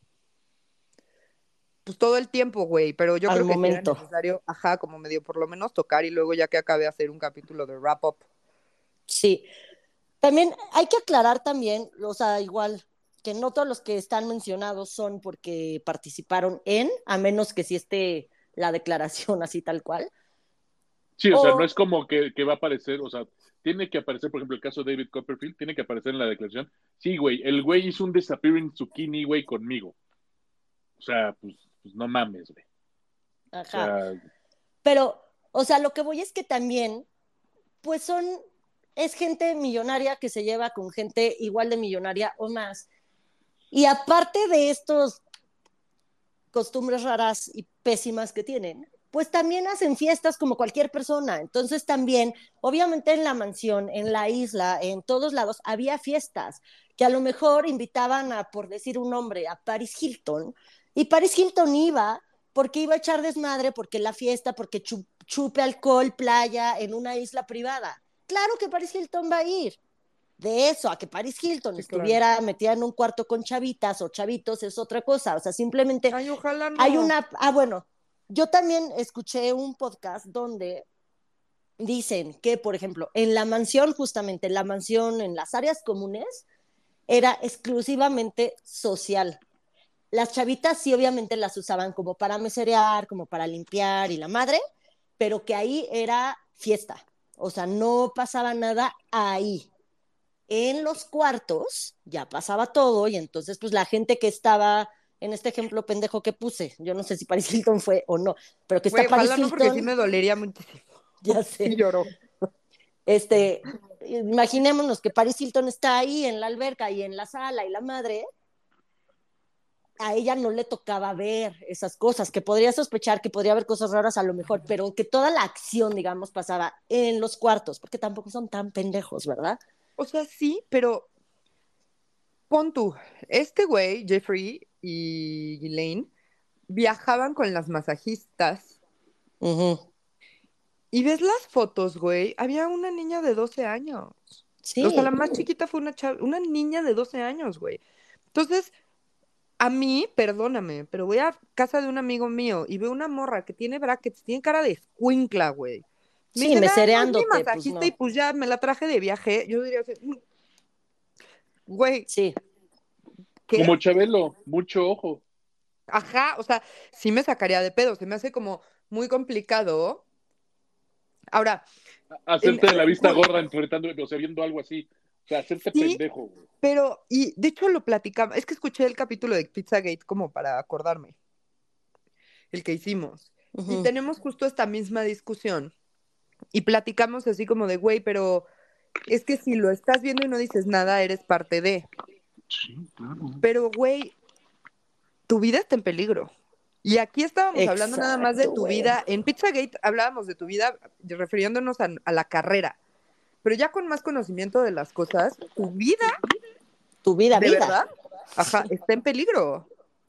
pues todo el tiempo, güey, pero yo Al creo que sí era momento. necesario, ajá, como medio por lo menos tocar y luego ya que acabe hacer un capítulo de wrap up. Sí. También hay que aclarar también, o sea, igual, que no todos los que están mencionados son porque participaron en, a menos que si esté la declaración así tal cual. Sí, o sea, no O, es como que, que va a aparecer, o sea, tiene que aparecer, por ejemplo, el caso de David Copperfield, tiene que aparecer en la declaración. Sí, güey, el güey hizo un disappearing zucchini, güey, conmigo. O sea, pues, pues no mames, güey. O ajá. sea, Pero, o sea, lo que voy es que también, pues son, es gente millonaria que se lleva con gente igual de millonaria o más. Y aparte de estos costumbres raras y pésimas que tienen, pues también hacen fiestas como cualquier persona. Entonces también, obviamente en la mansión, en la isla, en todos lados, había fiestas que a lo mejor invitaban a, por decir un nombre, a Paris Hilton, y Paris Hilton iba porque iba a echar desmadre, porque la fiesta, porque chu chupe alcohol, playa, en una isla privada. Claro que Paris Hilton va a ir. De eso a que Paris Hilton Sí, claro. estuviera metida en un cuarto con chavitas o chavitos es otra cosa. O sea, simplemente Ay, ojalá hay no. una, ah, bueno, yo también escuché un podcast donde dicen que, por ejemplo, en la mansión, justamente en la mansión, en las áreas comunes, era exclusivamente social. Las chavitas sí, obviamente las usaban como para meserear, como para limpiar y la madre, pero que ahí era fiesta. O sea, no pasaba nada ahí. En los cuartos ya pasaba todo y entonces pues la gente que estaba en este ejemplo pendejo que puse, yo no sé si Paris Hilton fue o no, pero que está Güey, Paris ojalá no, porque sí Hilton, me dolería muchísimo. ya Sí sé, lloró. este, imaginémonos que Paris Hilton está ahí en la alberca y en la sala y la madre, a ella no le tocaba ver esas cosas, que podría sospechar que podría haber cosas raras a lo mejor, pero que toda la acción, digamos, pasaba en los cuartos, porque tampoco son tan pendejos, ¿verdad? O sea, sí, pero pon tú, este güey, Jeffrey y Elaine, viajaban con las masajistas Uh -huh. y ves las fotos, güey, había una niña de doce años. O sea, la Sí, más chiquita fue una chava, una niña de doce años, güey. Entonces, a mí, perdóname, pero voy a casa de un amigo mío y veo una morra que tiene brackets, tiene cara de escuincla, güey. Me sí, dicen, ah, no, es mi mesereándote, pues masajista y no. pues ya me la traje de viaje. Yo diría, así, "Mm, güey, Sí, ¿qué? como Chabelo, mucho ojo. Ajá, o sea, sí me sacaría de pedo, se me hace como muy complicado. Ahora, en, Hacerte de la vista gorda enfrentando, o sea, viendo algo así. O sea, hacerte sí, pendejo, güey. pero, y de hecho lo platicaba, es que escuché el capítulo de Pizzagate como para acordarme, el que hicimos. uh Y -huh. tenemos justo esta misma discusión. Y platicamos así como de, güey, pero es que si lo estás viendo y no dices nada, eres parte de. Sí, claro. Pero, güey, tu vida está en peligro. Y aquí estábamos hablando nada más de Exacto, tu güey. vida. En Pizzagate hablábamos de tu vida refiriéndonos a, a la carrera. Pero ya con más conocimiento de las cosas, tu vida, Tu vida, de vida. verdad, ajá, está en peligro.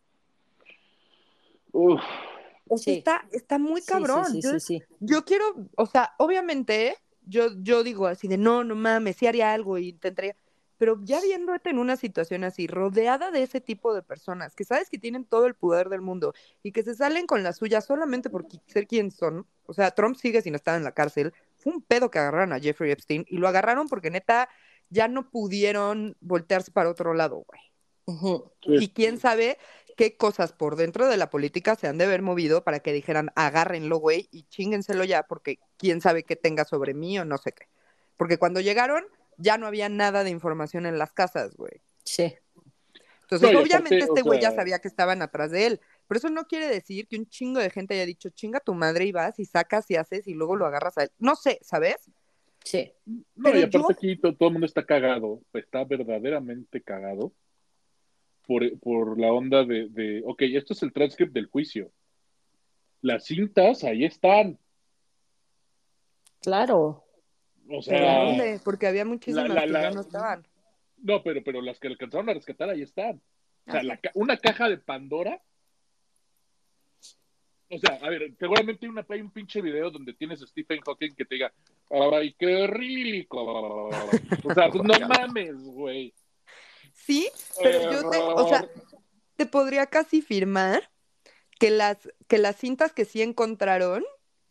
Uf, O sea, Sí, está, está muy sí, sí, cabrón. sí, Yo, sí, sí. yo quiero, o sea, obviamente, yo, yo digo así de no, no mames, sí haría algo y intentaría. Pero ya viéndote en una situación así, rodeada de ese tipo de personas, que sabes que tienen todo el poder del mundo y que se salen con la suya solamente por qui- ser quien son. O sea, Trump sigue sin estar en la cárcel. Fue un pedo que agarraron a Jeffrey Epstein y lo agarraron porque neta ya no pudieron voltearse para otro lado, güey. Uh -huh. sí. Y quién sabe qué cosas por dentro de la política se han de haber movido para que dijeran, agárrenlo, güey, y chíngenselo ya, porque quién sabe qué tenga sobre mí o no sé qué. Porque cuando llegaron, ya no había nada de información en las casas, güey. Sí. No, Entonces, y obviamente aparte, o este güey ya sea, sabía que estaban atrás de él. Pero eso no quiere decir que un chingo de gente haya dicho, chinga tu madre y vas y sacas y haces y luego lo agarras a él. No sé, ¿sabes? Sí. no, Pero y yo, aparte aquí to- todo el mundo está cagado, está verdaderamente cagado por, por la onda de, de, ok, esto es el transcript del juicio. Las cintas ahí están. Claro. O ¿Pero en sea, dónde? Porque había la, muchísimas la, que ya la, no estaban. no, pero, pero las que alcanzaron a rescatar ahí están. O Ah, sea, la, sí. una caja de Pandora. O sea, a ver, seguramente hay, una, hay un pinche video donde tienes a Stephen Hawking que te diga, ¡ay, qué rico! O sea, pues no mames, güey. Sí, pero yo te, o Error. sea, te podría casi firmar que las, que las cintas que sí encontraron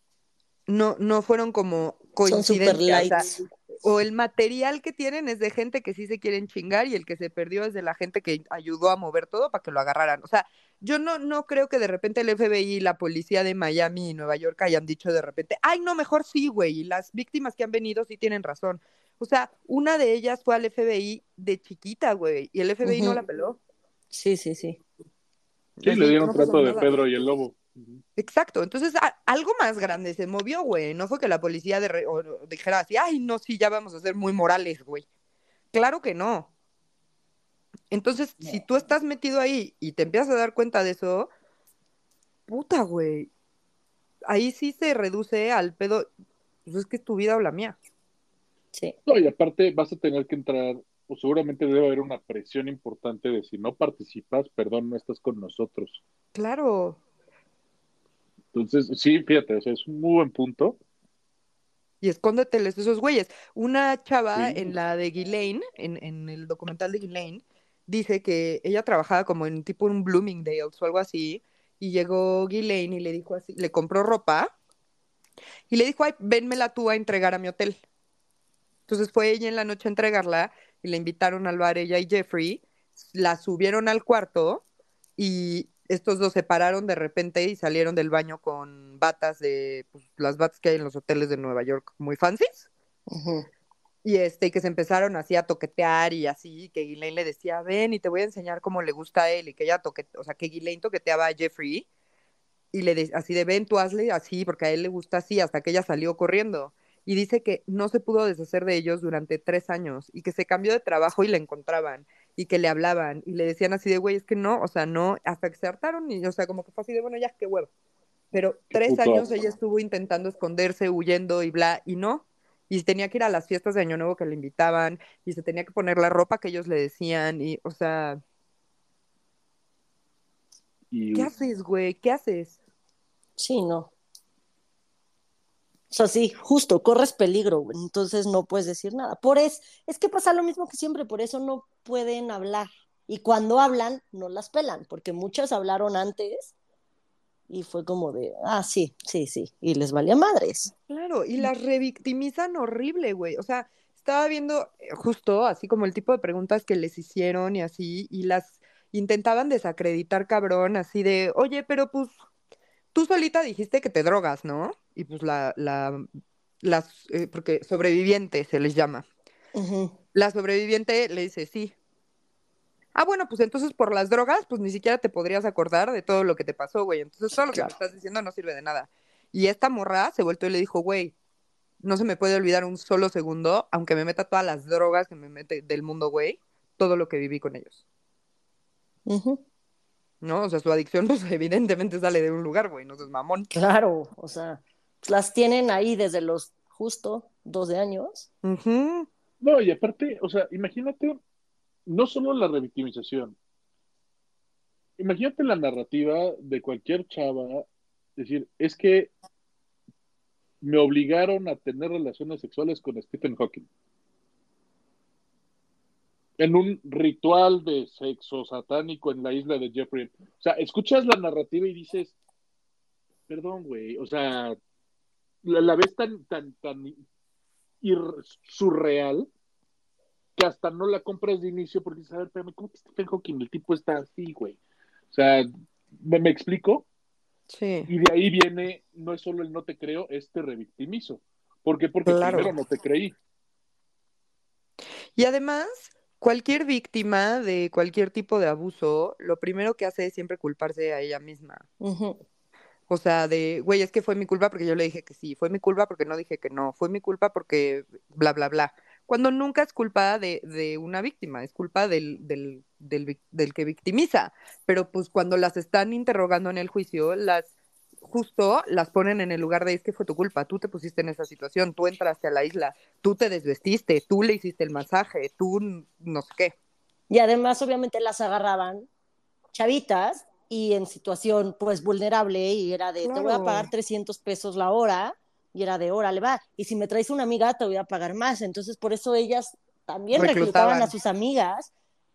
no, no fueron como Son super coincidencia, o sea, lights. o el material que tienen es de gente que sí se quieren chingar y el que se perdió es de la gente que ayudó a mover todo para que lo agarraran. O sea, yo no, no creo que de repente el F B I y la policía de Miami y Nueva York hayan dicho de repente, ay, no, mejor sí, güey, y las víctimas que han venido sí tienen razón. O sea, una de ellas fue al F B I de chiquita, güey, y el F B I no la Ujú. peló. Sí, sí, sí. Sí, le Así, dieron no pasó trato de nada. Pedro y el Lobo. Exacto, entonces a- algo más grande se movió, güey. No fue que la policía de re- o- o dijera así, ay, no, sí, ya vamos a ser muy morales, güey. Claro que no. Entonces, si No. tú estás metido ahí y te empiezas a dar cuenta de eso, puta, güey. Ahí sí se reduce al pedo. Pues es que es tu vida o la mía. Sí. No, y aparte vas a tener que entrar, o seguramente debe haber una presión importante de si no participas, perdón, no estás con nosotros. Claro. Entonces, sí, fíjate, o sea, es un muy buen punto. Y escóndeteles esos güeyes. Una chava en Sí, la de Ghislaine, en, en el documental de Ghislaine, dice que ella trabajaba como en tipo un Bloomingdale's o algo así, y llegó Ghislaine y le dijo así, le compró ropa y le dijo, ay, vénmela tú a entregar a mi hotel. Entonces fue ella en la noche a entregarla y le invitaron al bar ella y Jeffrey, la subieron al cuarto y estos dos se pararon de repente y salieron del baño con batas de, pues, las batas que hay en los hoteles de Nueva York muy fancies. Ujú. Y este, y que se empezaron así a toquetear y así, que Ghislaine le decía, ven y te voy a enseñar cómo le gusta a él, y que ella toque, o sea, que Ghislaine toqueteaba a Jeffrey, y le de, así de, ven, tú hazle así, porque a él le gusta así, hasta que ella salió corriendo. Y dice que no se pudo deshacer de ellos durante tres años, y que se cambió de trabajo y le encontraban, y que le hablaban, y le decían así de, güey, es que no, o sea, no, hasta que se hartaron, y, o sea, como que fue así de, bueno, ya, qué huevo. Pero qué tres puto años ella asco. estuvo intentando esconderse, huyendo y bla, y no. Y tenía que ir a las fiestas de Año Nuevo que le invitaban, y se tenía que poner la ropa que ellos le decían, y, o sea, ¿qué Y haces, güey? ¿Qué haces? Sí, no. O sea, sí, justo, corres peligro, güey, entonces no puedes decir nada. Por eso, es que pasa lo mismo que siempre, por eso no pueden hablar. Y cuando hablan, no las pelan, porque muchas hablaron antes y fue como de, ah, sí, sí, sí, y les valía madres. Claro, y las revictimizan horrible, güey. O sea, estaba viendo eh, justo así como el tipo de preguntas que les hicieron y así, y las intentaban desacreditar, cabrón, así de, oye, pero pues tú solita dijiste que te drogas, ¿no? Y pues la, la, las, eh, porque sobreviviente se les llama. Ujú. La sobreviviente le dice, sí. Ah, bueno, pues entonces por las drogas, pues ni siquiera te podrías acordar de todo lo que te pasó, güey. Entonces Sí, todo lo que me claro. estás diciendo no sirve de nada. Y esta morra se volvió y le dijo, güey, no se me puede olvidar un solo segundo, aunque me meta todas las drogas que me mete del mundo, güey, todo lo que viví con ellos. Ujú. ¿No? O sea, su adicción, pues evidentemente sale de un lugar, güey, no seas mamón. Claro, o sea, pues las tienen ahí desde los justo doce años. Ujú. no, y aparte, o sea, imagínate, no solo la revictimización, imagínate la narrativa de cualquier chava, decir, es que me obligaron a tener relaciones sexuales con Stephen Hawking. En un ritual de sexo satánico en la isla de Jeffrey. O sea, escuchas la narrativa y dices, perdón, güey, o sea, la, la ves tan, tan, tan ir- surreal que hasta no la compras de inicio porque dices, a ver, espérame, ¿cómo que Stephen Hawking? El tipo está así, güey. O sea, ¿me, me explico? Sí, Y de ahí viene, no es solo el no te creo, es te revictimizo. ¿Por qué? Porque primero claro. no te creí. Y además, cualquier víctima de cualquier tipo de abuso, lo primero que hace es siempre culparse a ella misma. Ujú. O sea, de, güey, es que fue mi culpa porque yo le dije que sí, fue mi culpa porque no dije que no, fue mi culpa porque bla, bla, bla. Cuando nunca es culpa de, de una víctima, es culpa del, del, del, vic- del que victimiza. Pero pues cuando las están interrogando en el juicio, las justo las ponen en el lugar de es que fue tu culpa, tú te pusiste en esa situación, tú entraste a la isla, tú te desvestiste, tú le hiciste el masaje, tú no sé qué. Y además, obviamente, las agarraban chavitas y en situación, pues, vulnerable, y era de, claro, te voy a pagar trescientos pesos la hora, y era de, órale, va, y si me traes una amiga, te voy a pagar más. Entonces, por eso ellas también reclutaban, reclutaban a sus amigas,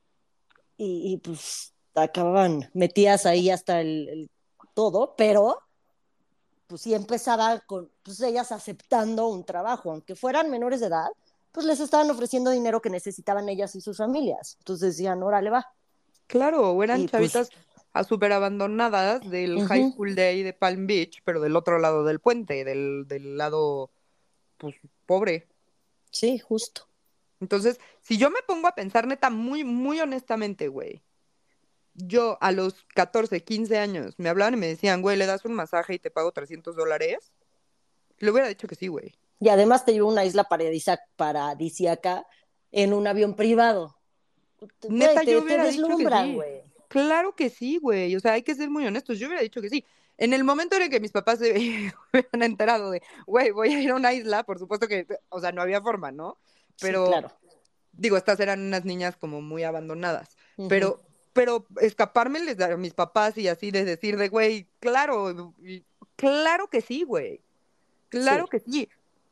y, y pues, acababan metidas ahí hasta el, el todo, pero pues sí empezaba con pues, ellas aceptando un trabajo, aunque fueran menores de edad, pues les estaban ofreciendo dinero que necesitaban ellas y sus familias. Entonces decían, órale, va. Claro, o eran y, chavitas pues, súper abandonadas del uh-huh. high school de ahí de Palm Beach, pero del otro lado del puente, del, del lado, pues, pobre. Sí, justo. Entonces, si yo me pongo a pensar, neta, muy, muy honestamente, güey, yo a los catorce, quince años me hablaban y me decían, güey, le das un masaje y te pago trescientos dólares, le hubiera dicho que sí, güey. Y además te llevo a una isla paradisíaca en un avión privado. Neta, güey, te, yo hubiera te dicho que sí. güey. Claro que sí, güey. O sea, hay que ser muy honestos. Yo hubiera dicho que sí. En el momento en el que mis papás se hubieran enterado de, güey, voy a ir a una isla, por supuesto que, o sea, no había forma, ¿no? Pero, sí, claro. Digo, estas eran unas niñas como muy abandonadas. Uh-huh. Pero, pero escapármeles a mis papás y así de decir de, güey, claro, claro que sí, güey. Claro sí. que sí.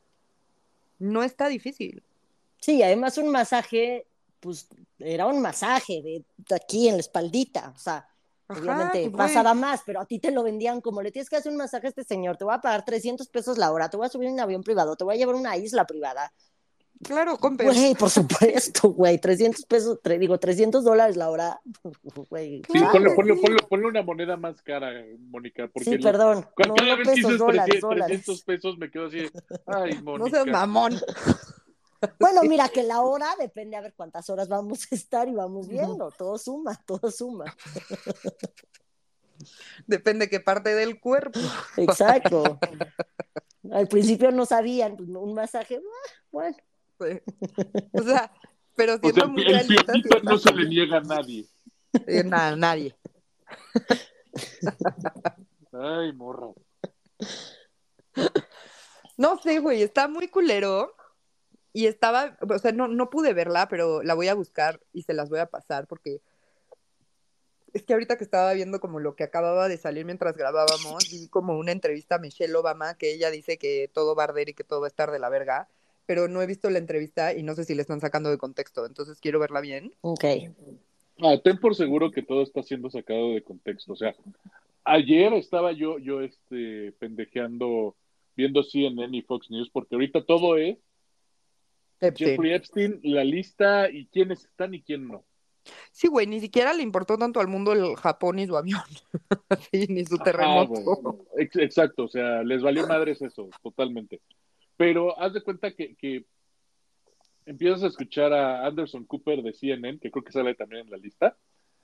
No está difícil. Sí, además un masaje, pues era un masaje de, de aquí en la espaldita, o sea, Ajá, obviamente pues, pasaba wey. más, pero a ti te lo vendían como le tienes que hacer un masaje a este señor, te voy a pagar trescientos pesos la hora, te voy a subir en un avión privado, te voy a llevar a una isla privada. Claro, compen. Güey, por supuesto, güey, trescientos pesos, tre, digo, trescientos dólares la hora, güey. Sí, claro, ponle, ponle, ponle, ponle una moneda más cara, Mónica, porque sí, perdón, lo, no, cada no vez pesos, que dices dólares, trescientos pesos me quedo así, ay, Mónica. No seas mamón. Bueno, sí. Mira que la hora depende a ver cuántas horas vamos a estar y vamos viendo. Todo suma, todo suma. Depende qué parte del cuerpo. Exacto. Al principio no sabían, un masaje, bueno. Sí. O sea, pero siendo o sea, muy el piernito no se le niega a nadie. Sí, nada, nadie. Ay, morra. No sé, güey, está muy culero. Y estaba, o sea, no, no pude verla, pero la voy a buscar y se las voy a pasar porque es que ahorita que estaba viendo como lo que acababa de salir mientras grabábamos, vi como una entrevista a Michelle Obama que ella dice que todo va a arder y que todo va a estar de la verga, pero no he visto la entrevista y no sé si le están sacando de contexto, entonces quiero verla bien. Ok. Ah, ten por seguro que todo está siendo sacado de contexto, o sea, ayer estaba yo, yo este, pendejeando, viendo C N N y Fox News, porque ahorita todo es Epstein. Jeffrey Epstein, la lista y quiénes están y quién no. Sí, güey, ni siquiera le importó tanto al mundo el Japón y su avión. Sí, ni su terremoto. Ah, exacto, o sea, les valió madres eso, totalmente. Pero haz de cuenta que, que empiezas a escuchar a Anderson Cooper de C N N, que creo que sale también en la lista,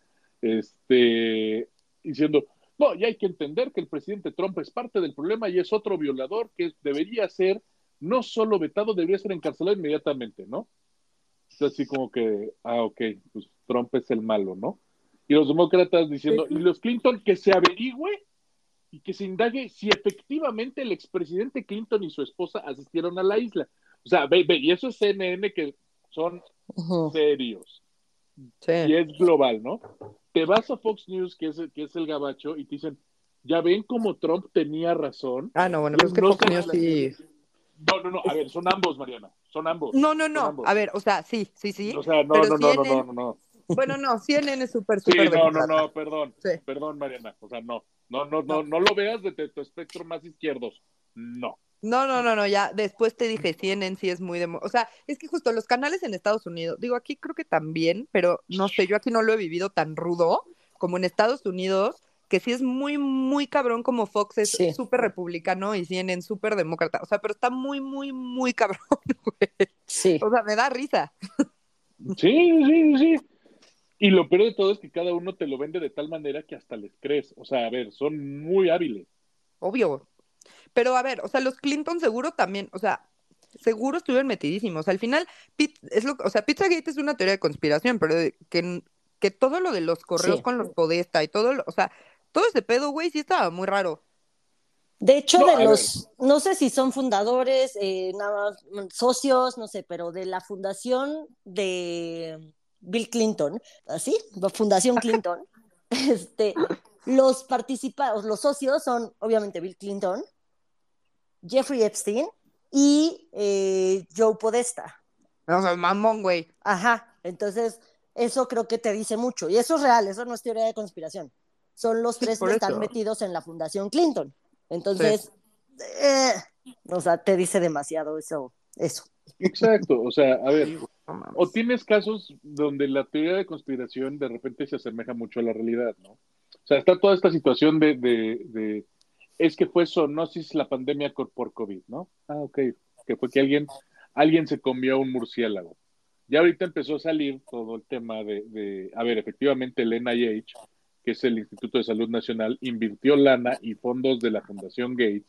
este, diciendo, no, y hay que entender que el presidente Trump es parte del problema y es otro violador que debería ser no solo vetado, debería ser encarcelado inmediatamente, ¿no? Así como que, ah, ok, pues Trump es el malo, ¿no? Y los demócratas diciendo, y los Clinton, que se averigüe y que se indague si efectivamente el expresidente Clinton y su esposa asistieron a la isla. O sea, ve, ve, y eso es C N N que son uh-huh. serios. Sí. Y es global, ¿no? Te vas a Fox News, que es, que es el gabacho, y te dicen, ya ven cómo Trump tenía razón. Ah, no, bueno, pero es que no Fox News sí... No, no, no, a ver, son ambos, Mariana, son ambos. No, no, no, a ver, o sea, sí, sí, sí. O sea, no, pero no, C N N... no, no, no, no, no. Bueno, no, C N N es súper, súper Sí, no, demócrata. no, no, perdón, sí. perdón, Mariana, o sea, no, no, no, no, no lo veas desde tu espectro más izquierdos, no. No, no, no, no, ya después te dije, C N N sí es muy demo... O sea, es que justo los canales en Estados Unidos, digo, aquí creo que también, pero no sé, yo aquí no lo he vivido tan rudo como en Estados Unidos, que sí es muy, muy cabrón como Fox es súper sí. republicano y C N N súper demócrata. O sea, pero está muy, muy, muy cabrón, güey. Sí. O sea, me da risa. Sí, sí, sí. Y lo peor de todo es que cada uno te lo vende de tal manera que hasta les crees. O sea, a ver, son muy hábiles. Obvio. Pero a ver, o sea, los Clinton seguro también, o sea, seguro estuvieron metidísimos. Al final, Pit, es lo, o sea, Pizzagate es una teoría de conspiración, pero de, que, que todo lo de los correos sí. con los Podesta y todo, lo, o sea, todo ese pedo, güey, sí estaba muy raro. De hecho, No, de a ver, los, no sé si son fundadores, eh, nada más, mm, socios, no sé, pero de la fundación de Bill Clinton, ¿así? La Fundación Clinton, este, los participados, los socios son obviamente Bill Clinton, Jeffrey Epstein y eh, Joe Podesta. O sea, mamón, güey. Ajá, entonces eso creo que te dice mucho. Y eso es real, eso no es teoría de conspiración. Son los Sí, tres que por están eso. metidos en la Fundación Clinton. Sí. Entonces, eh, o sea, te dice demasiado eso. eso. exacto, o sea, a ver, Sí, güey, no o mames. tienes casos donde la teoría de conspiración de repente se asemeja mucho a la realidad, ¿no? O sea, está toda esta situación de, de, de es que fue zoonosis la pandemia por por COVID, ¿no? Ah, ok, que fue que alguien, alguien se comió un murciélago. Ya ahorita empezó a salir todo el tema de, de, a ver, efectivamente el N I H, que es el Instituto de Salud Nacional, invirtió lana y fondos de la Fundación Gates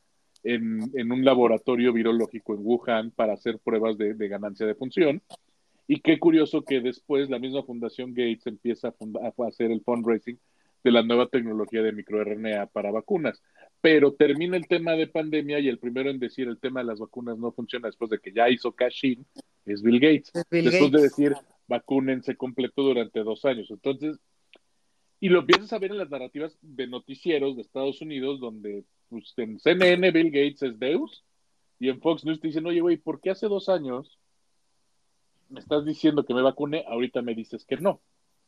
en, en un laboratorio virológico en Wuhan para hacer pruebas de, de ganancia de función. Y qué curioso que después la misma Fundación Gates empieza a, funda a hacer el fundraising de la nueva tecnología de microRNA para vacunas. Pero termina el tema de pandemia y el primero en decir el tema de las vacunas no funciona después de que ya hizo cash-in es Bill Gates. Es Bill Después de Gates. decir vacúnense completo durante dos años. Entonces, y lo empiezas a ver en las narrativas de noticieros de Estados Unidos, donde pues, en C N N Bill Gates es Deus y en Fox News te dicen, oye, güey, ¿por qué hace dos años me estás diciendo que me vacune, ahorita me dices que no,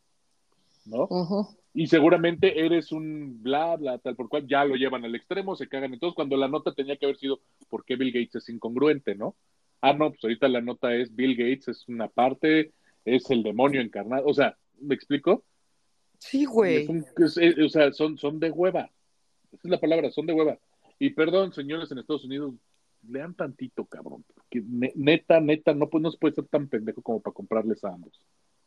¿no? Uh-huh. Y seguramente eres un bla, bla, tal por cual, ya lo llevan al extremo, se cagan. Entonces, cuando la nota tenía que haber sido, ¿por qué Bill Gates es incongruente, no? Ah, no, pues ahorita la nota es, Bill Gates es una parte, es el demonio encarnado. O sea, ¿me explico? Sí, Es güey. un, es, es, o sea, son, son de hueva. Esa es la palabra, son de hueva. Y perdón, señores en Estados Unidos, lean tantito, cabrón. Porque neta, neta, no, pues, no se puede ser tan pendejo como para comprarles a ambos.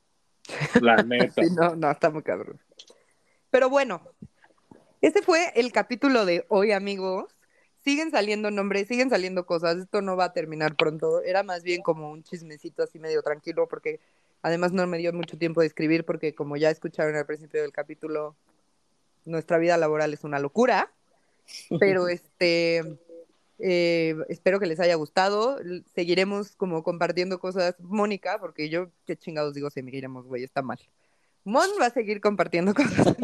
La neta. Sí, no, no, está muy cabrón. Pero bueno, este fue el capítulo de hoy, amigos. Siguen saliendo nombres, siguen saliendo cosas. Esto no va a terminar pronto. Era más bien como un chismecito así medio tranquilo, porque además no me dio mucho tiempo de escribir, porque como ya escucharon al principio del capítulo, nuestra vida laboral es una locura. Pero este, eh, espero que les haya gustado. Seguiremos como compartiendo cosas. Mónica, porque yo, qué chingados digo, seguiremos, güey, está mal. Mon va a seguir compartiendo cosas.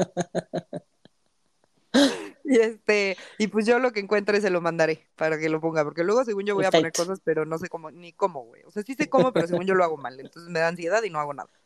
Y este, y pues yo lo que encuentre se lo mandaré para que lo ponga, porque luego según yo voy a poner Perfecto. cosas, pero no sé cómo, ni cómo, güey. O sea, sí sé cómo, pero según yo lo hago mal. Entonces me da ansiedad y no hago nada.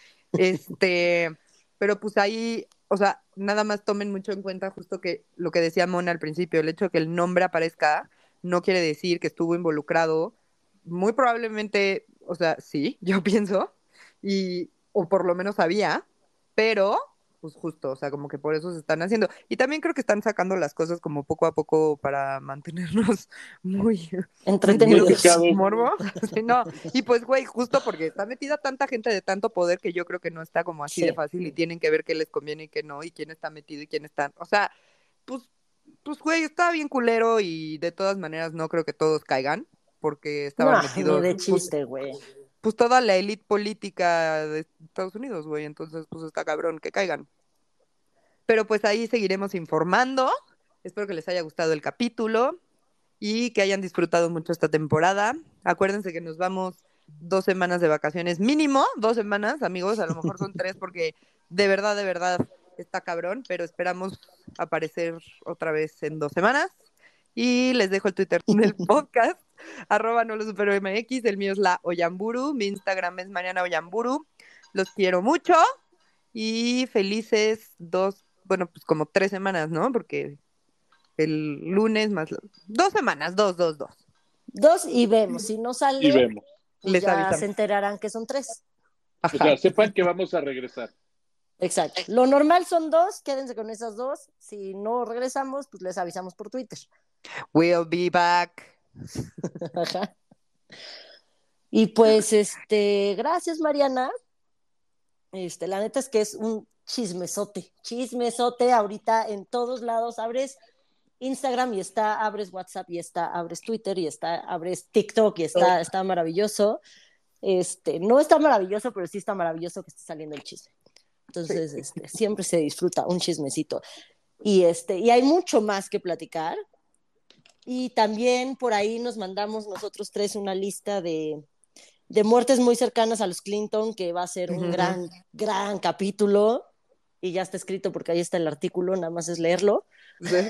Este, pero pues ahí, o sea, nada más tomen mucho en cuenta justo que lo que decía Mona al principio, el hecho de que el nombre aparezca no quiere decir que estuvo involucrado. Muy probablemente, o sea, sí, yo pienso, y, o por lo menos sabía, pero pues justo, o sea, como que por eso se están haciendo. Y también creo que están sacando las cosas como poco a poco para mantenernos muy Muy metidos en Entretenidos. el picados. morbo. Sí, no, y pues, güey, justo porque está metida tanta gente de tanto poder que yo creo que no está como así de Sí. fácil y tienen que ver qué les conviene y qué no, y quién está metido y quién está. O sea, pues, pues, güey, está bien culero y de todas maneras no creo que todos caigan, porque No, estaban ni metidos, de pues, chiste, güey. pues toda la élite política de Estados Unidos, güey, entonces, pues está cabrón que caigan. Pero pues ahí seguiremos informando. Espero que les haya gustado el capítulo y que hayan disfrutado mucho esta temporada. Acuérdense que nos vamos dos semanas de vacaciones, mínimo dos semanas, amigos, a lo mejor son tres porque de verdad, de verdad está cabrón, pero esperamos aparecer otra vez en dos semanas. Y les dejo el Twitter del podcast, arroba no lo supero M X, el mío es la Oyamburu, mi Instagram es Mariana Oyamburu. Los quiero mucho y felices dos, bueno, pues como tres semanas, ¿no? Porque el lunes más dos semanas, dos, dos, dos. Dos y vemos. Si no Y sale, vemos. pues Les ya avisan. se enterarán que son tres. O sea, Ajá. sepan que vamos a regresar. Exacto. Lo normal son dos, quédense con esas dos. Si no regresamos, pues les avisamos por Twitter. We'll be back. Ajá. Y pues, este, gracias, Mariana. Este, la neta es que es un chismesote, chismesote ahorita en todos lados. Abres Instagram y está, abres WhatsApp y está, abres Twitter y está, abres TikTok y está, está maravilloso. Este, no está maravilloso, pero sí está maravilloso que esté saliendo el chisme. Entonces, Sí. este, siempre se disfruta un chismecito. Y, este, y hay mucho más que platicar. Y también por ahí nos mandamos nosotros tres una lista de, de muertes muy cercanas a los Clinton, que va a ser un uh-huh. gran, gran capítulo. Y ya está escrito porque ahí está el artículo, nada más es leerlo. ¿Sí?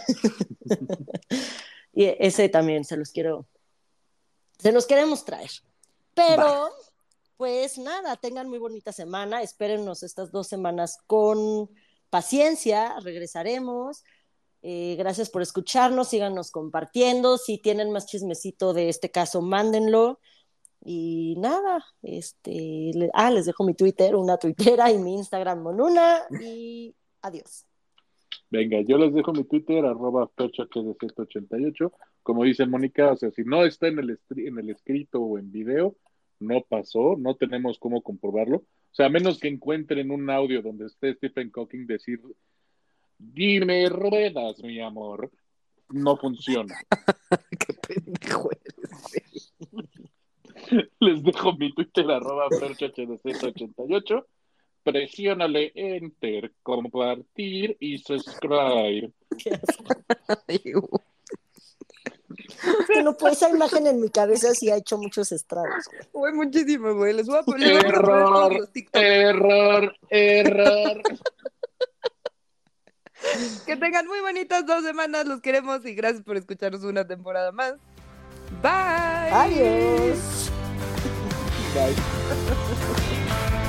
Y ese también se los quiero, se los queremos traer. Pero, Va. pues nada, tengan muy bonita semana. Espérennos estas dos semanas con paciencia. Regresaremos. Eh, gracias por escucharnos, síganos compartiendo, si tienen más chismecito de este caso, mándenlo, y nada, este, le, ah, les dejo mi Twitter, una tuitera, y mi Instagram, Monuna, y adiós. Venga, yo les dejo mi Twitter, arroba perchhd ciento ochenta y ocho, como dice Mónica, o sea, si no está en el, en el escrito o en video, no pasó, no tenemos cómo comprobarlo, o sea, a menos que encuentren un audio donde esté Stephen Hawking decir... Dime ruedas, mi amor. No funciona. Qué pendejo eres. Les dejo mi Twitter, arroba perchhd ciento ochenta y ocho. Presiónale enter, compartir y subscribe. Qué asco. Es que no puede, esa imagen en mi cabeza sí ha hecho muchos estragos. Güey, muchísimo, güey. Les voy a poner error, los TikTok. error, error. Que tengan muy bonitas dos semanas, los queremos y gracias por escucharnos una temporada más. Bye. Adiós. Bye.